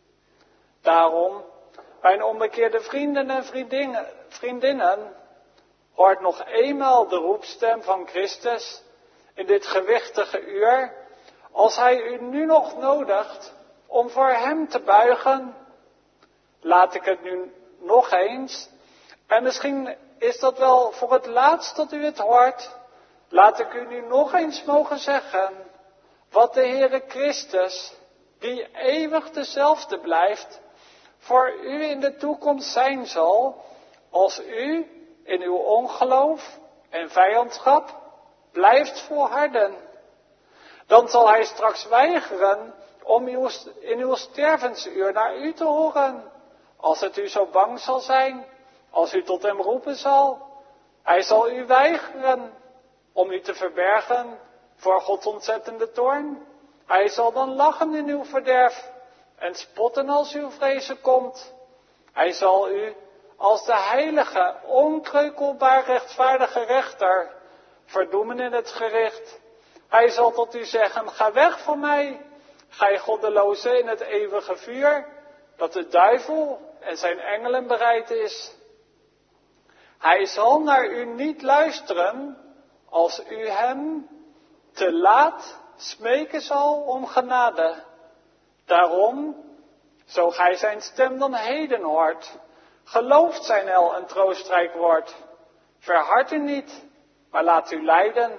Daarom, mijn onbekeerde vrienden en vriendinnen, hoort nog eenmaal de roepstem van Christus in dit gewichtige uur, als hij u nu nog nodigt om voor hem te buigen. Laat ik het nu nog eens, en misschien is dat wel voor het laatst dat u het hoort, laat ik u nu nog eens mogen zeggen, wat de Heere Christus, die eeuwig dezelfde blijft, voor u in de toekomst zijn zal, als u in uw ongeloof en vijandschap blijft volharden. Dan zal hij straks weigeren om in uw stervensuur naar u te horen, als het u zo bang zal zijn, als u tot hem roepen zal. Hij zal u weigeren om u te verbergen voor Gods ontzettende toorn. Hij zal dan lachen in uw verderf en spotten als uw vrezen komt. Hij zal u als de heilige, onkreukelbaar rechtvaardige rechter verdoemen in het gericht. Hij zal tot u zeggen, ga weg van mij, gij goddeloze in het eeuwige vuur, dat de duivel en zijn engelen bereid is. Hij zal naar u niet luisteren, als u hem te laat smeken zal om genade. Daarom, zo gij zijn stem dan heden hoort, gelooft zijn hel een troostrijk woord. Verhard u niet, maar laat u leiden.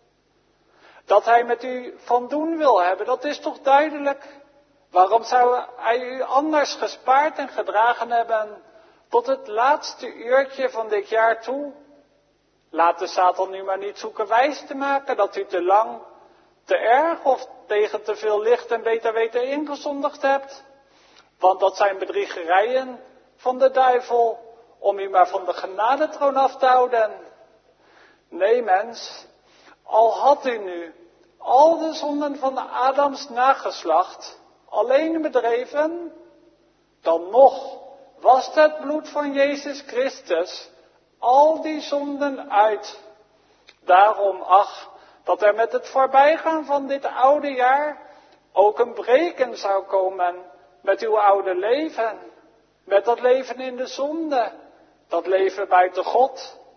Dat hij met u van doen wil hebben, dat is toch duidelijk. Waarom zou hij u anders gespaard en gedragen hebben tot het laatste uurtje van dit jaar toe? Laat de Satan nu maar niet zoeken wijs te maken dat u te lang, te erg of tegen te veel licht en beter weten ingezondigd hebt. Want dat zijn bedriegerijen van de duivel om u maar van de genadetroon af te houden. Nee mens, al had u nu al de zonden van de Adams nageslacht alleen bedreven, dan nog wast het bloed van Jezus Christus al die zonden uit. Daarom, ach, dat er met het voorbijgaan van dit oude jaar ook een breken zou komen met uw oude leven, met dat leven in de zonde, dat leven buiten God.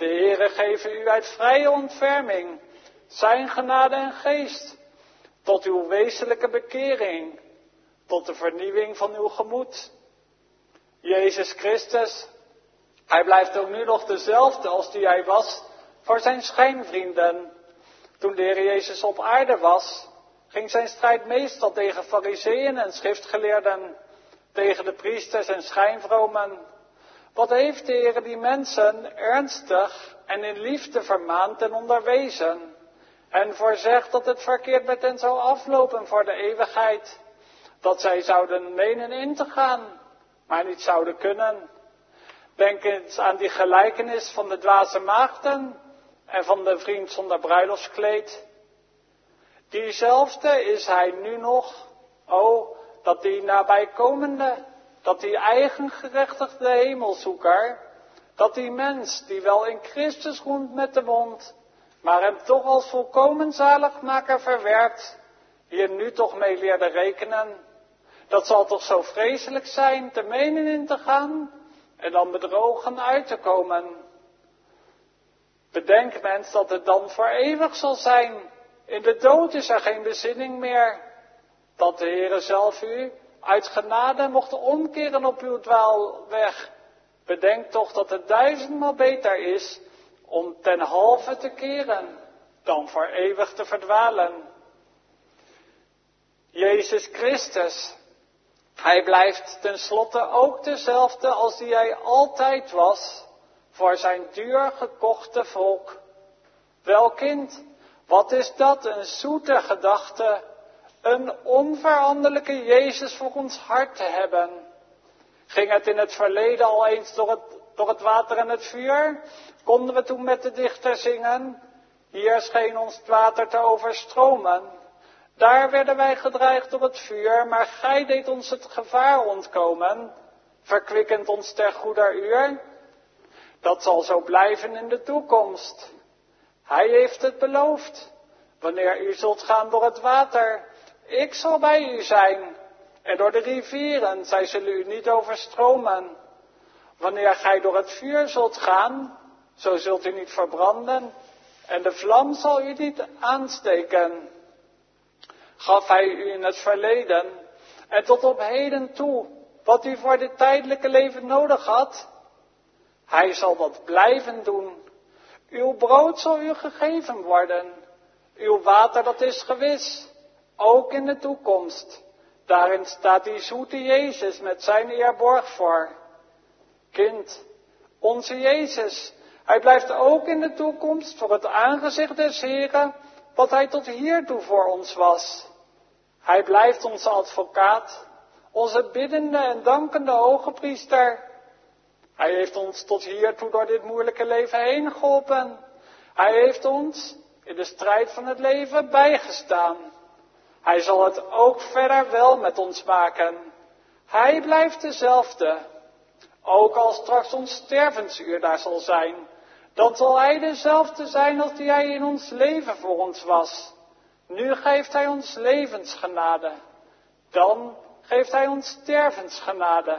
De Heere geven u uit vrije ontferming zijn genade en geest, tot uw wezenlijke bekering, tot de vernieuwing van uw gemoed. Jezus Christus, hij blijft ook nu nog dezelfde als die hij was voor zijn schijnvrienden. Toen de Heer Jezus op aarde was, ging zijn strijd meestal tegen farizeeën en schriftgeleerden, tegen de priesters en schijnvromen. Wat heeft de Heer die mensen ernstig en in liefde vermaand en onderwezen, en voorzegt dat het verkeerd met hen zou aflopen voor de eeuwigheid, dat zij zouden menen in te gaan, maar niet zouden kunnen. Denk eens aan die gelijkenis van de dwaze maagden en van de vriend zonder bruiloftskleed. Diezelfde is hij nu nog, dat die nabijkomende, dat die eigengerechtigde hemelzoeker, dat die mens die wel in Christus roemt met de mond, maar hem toch als volkomen zaligmaker verwerpt, hier nu toch mee leerde rekenen. Dat zal toch zo vreselijk zijn te menen in te gaan en dan bedrogen uit te komen. Bedenk mens dat het dan voor eeuwig zal zijn. In de dood is er geen bezinning meer. Dat de Heere zelf u uit genade mocht omkeren op uw dwaalweg. Bedenk toch dat het 1000-maal beter is om ten halve te keren dan voor eeuwig te verdwalen. Jezus Christus, hij blijft tenslotte ook dezelfde als die hij altijd was voor zijn duur gekochte volk. Wel kind, wat is dat een zoete gedachte, een onveranderlijke Jezus voor ons hart te hebben. Ging het in het verleden al eens door het water en het vuur? Konden we toen met de dichter zingen? Hier scheen ons het water te overstromen. Daar werden wij gedreigd door het vuur, maar gij deed ons het gevaar ontkomen, verkwikkend ons ter goeder uur. Dat zal zo blijven in de toekomst. Hij heeft het beloofd. Wanneer u zult gaan door het water, ik zal bij u zijn. En door de rivieren, zij zullen u niet overstromen. Wanneer gij door het vuur zult gaan, zo zult u niet verbranden. En de vlam zal u niet aansteken. Gaf hij u in het verleden en tot op heden toe wat u voor dit tijdelijke leven nodig had? Hij zal dat blijven doen. Uw brood zal u gegeven worden. Uw water, dat is gewis, ook in de toekomst. Daarin staat die zoete Jezus met zijn eerborg voor. Kind, onze Jezus, hij blijft ook in de toekomst voor het aangezicht des Heren, wat hij tot hiertoe voor ons was. Hij blijft onze advocaat, onze biddende en dankende hogepriester. Hij heeft ons tot hiertoe door dit moeilijke leven heen geholpen. Hij heeft ons in de strijd van het leven bijgestaan. Hij zal het ook verder wel met ons maken. Hij blijft dezelfde. Ook als straks ons stervensuur daar zal zijn, dan zal hij dezelfde zijn als die hij in ons leven voor ons was. Nu geeft hij ons levensgenade. Dan geeft hij ons stervensgenade.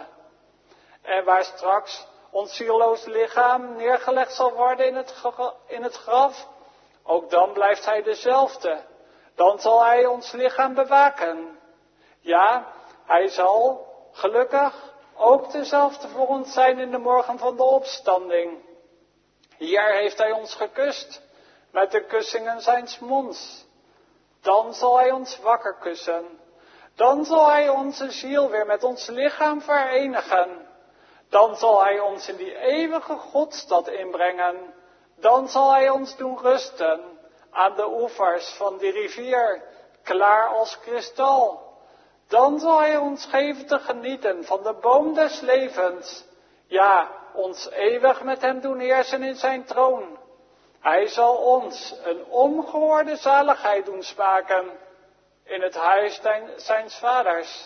En waar straks ons zielloos lichaam neergelegd zal worden in het graf, ook dan blijft hij dezelfde. Dan zal hij ons lichaam bewaken. Ja, hij zal, gelukkig, ook dezelfde voor ons zijn in de morgen van de opstanding. Hier heeft hij ons gekust, met de kussingen zijns monds. Dan zal hij ons wakker kussen. Dan zal hij onze ziel weer met ons lichaam verenigen. Dan zal hij ons in die eeuwige Godstad inbrengen. Dan zal hij ons doen rusten aan de oevers van die rivier, klaar als kristal. Dan zal hij ons geven te genieten van de boom des levens. Ja, ons eeuwig met hem doen heersen in zijn troon. Hij zal ons een ongehoorde zaligheid doen smaken in het huis zijns vaders.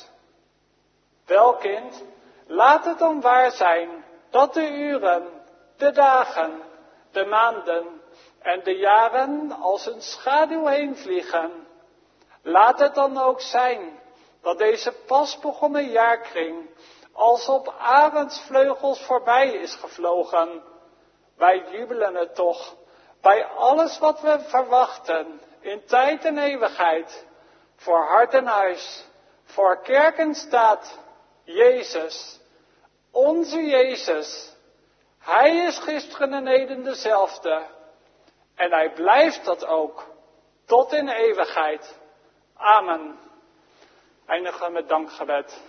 Wel kind, laat het dan waar zijn dat de uren, de dagen, de maanden en de jaren als een schaduw heen vliegen. Laat het dan ook zijn dat deze pas begonnen jaarkring als op arendsvleugels voorbij is gevlogen. Wij jubelen het toch bij alles wat we verwachten, in tijd en eeuwigheid, voor hart en huis, voor kerk en staat, Jezus, onze Jezus. Hij is gisteren en heden dezelfde. En hij blijft dat ook, tot in eeuwigheid. Amen. Eindigen we met dankgebed.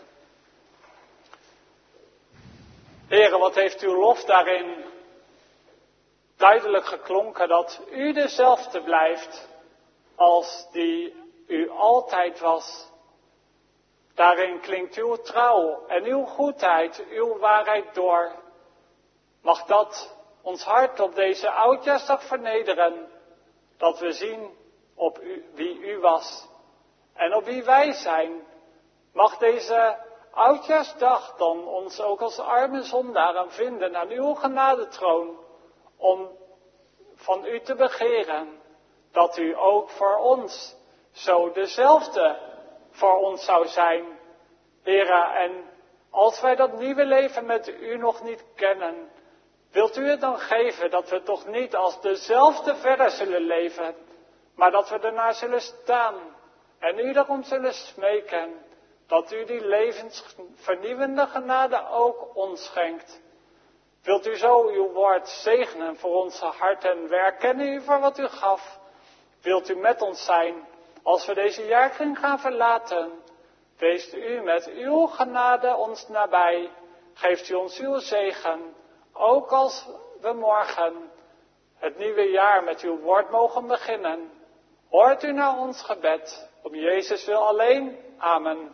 Heren, wat heeft uw lof daarin duidelijk geklonken dat u dezelfde blijft als die u altijd was. Daarin klinkt uw trouw en uw goedheid, uw waarheid door. Mag dat ons hart op deze oudjaarsdag vernederen, dat we zien op wie u was en op wie wij zijn. Mag deze oudjaarsdag dan ons ook als arme zondaren vinden aan uw genadetroon, om van u te begeren dat u ook voor ons zo dezelfde voor ons zou zijn. Here, en als wij dat nieuwe leven met u nog niet kennen, wilt u het dan geven dat we toch niet als dezelfde verder zullen leven, maar dat we ernaar zullen staan en u daarom zullen smeken, dat u die levensvernieuwende genade ook ons schenkt. Wilt u zo uw woord zegenen voor onze harten, we erkennen u voor wat u gaf. Wilt u met ons zijn als we deze jaarkring gaan verlaten. Weest u met uw genade ons nabij. Geeft u ons uw zegen, ook als we morgen het nieuwe jaar met uw woord mogen beginnen. Hoort u naar ons gebed, om Jezus wil alleen. Amen.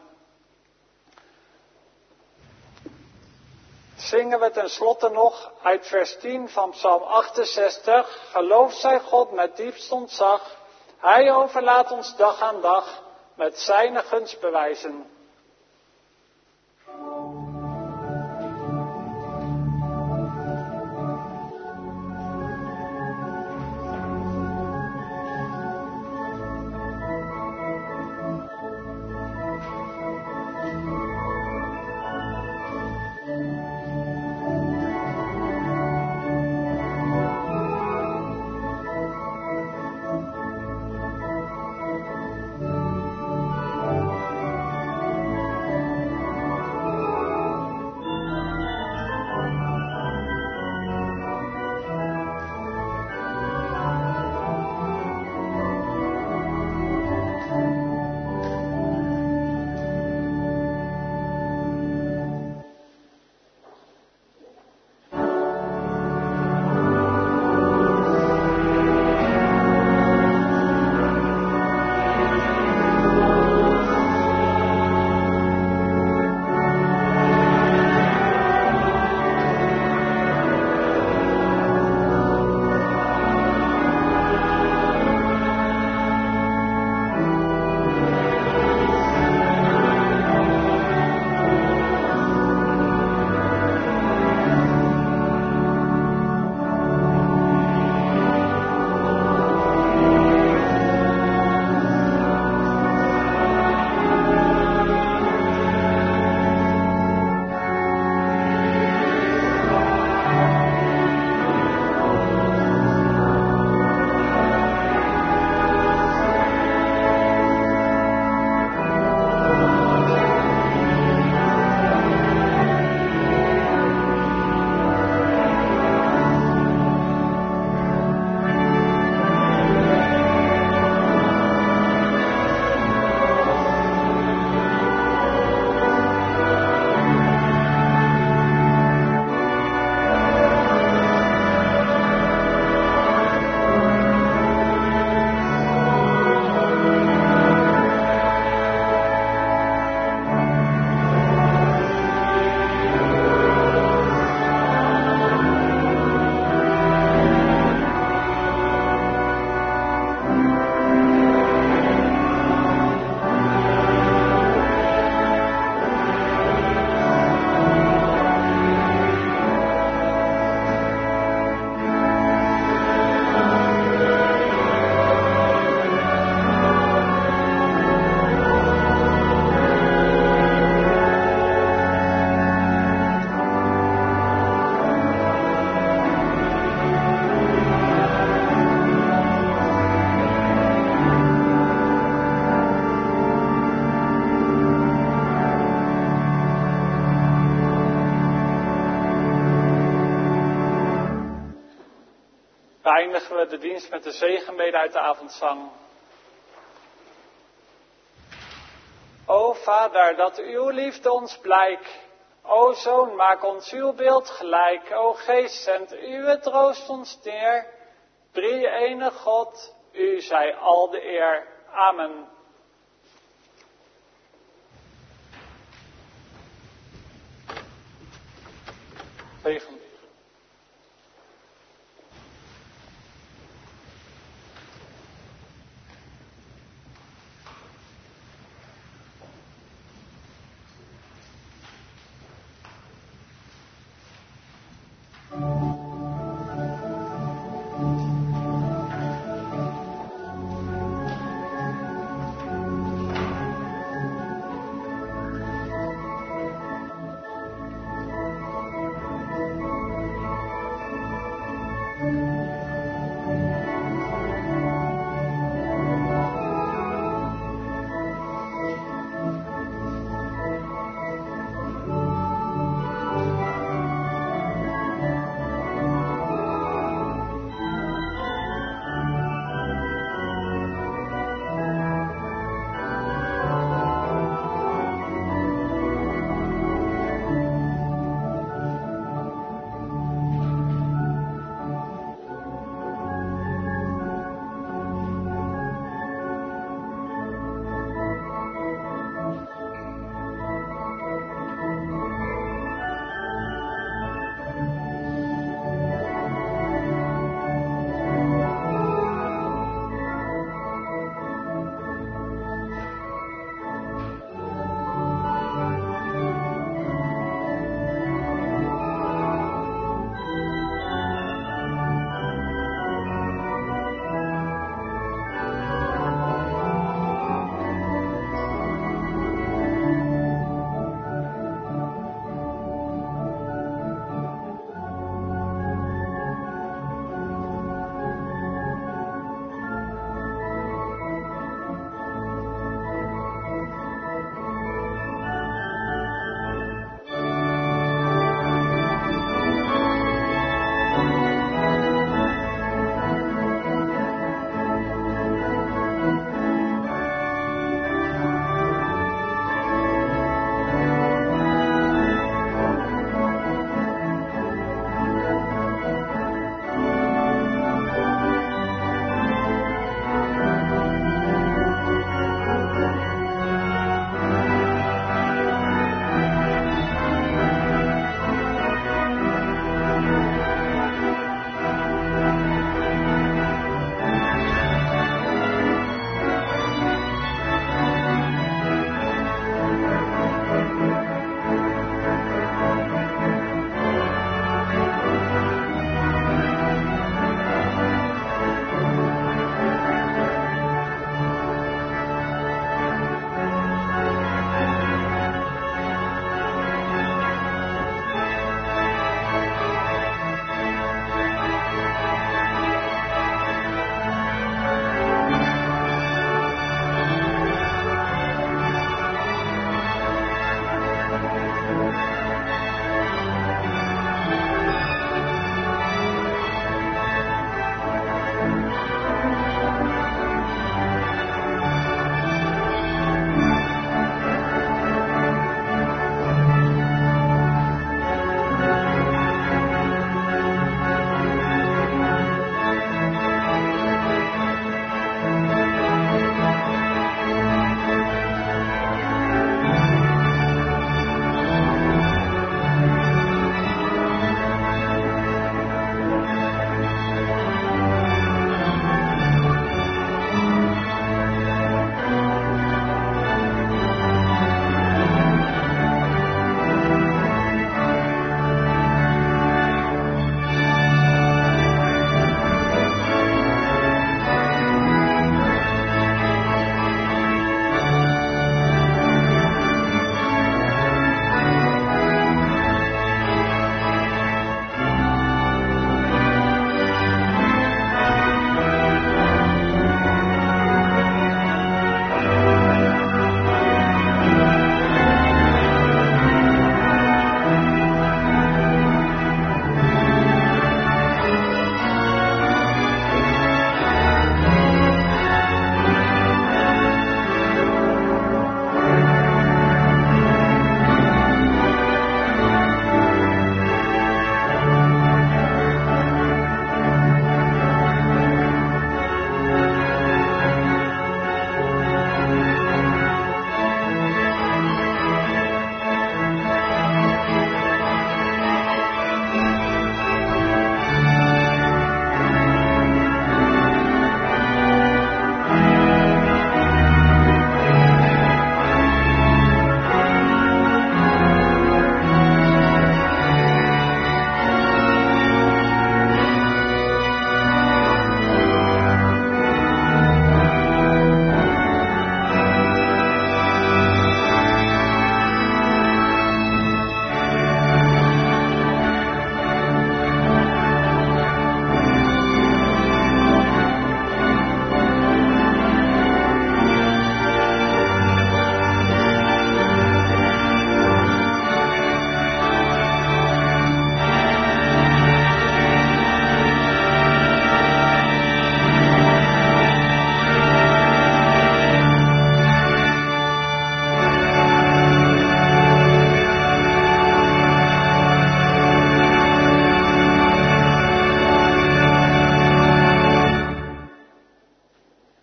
Zingen we tenslotte nog uit vers 10 van Psalm 68. Geloof zij God met diepst ontzag. Hij overlaat ons dag aan dag met zijn gunstbewijzen. beëindigen we de dienst met de zegenbede uit de avondzang. O Vader, dat uw liefde ons blijk. O Zoon, maak ons uw beeld gelijk. O Geest, zend uw troost ons neer. Drie-ene God, u zij al de eer. Amen. Zegen.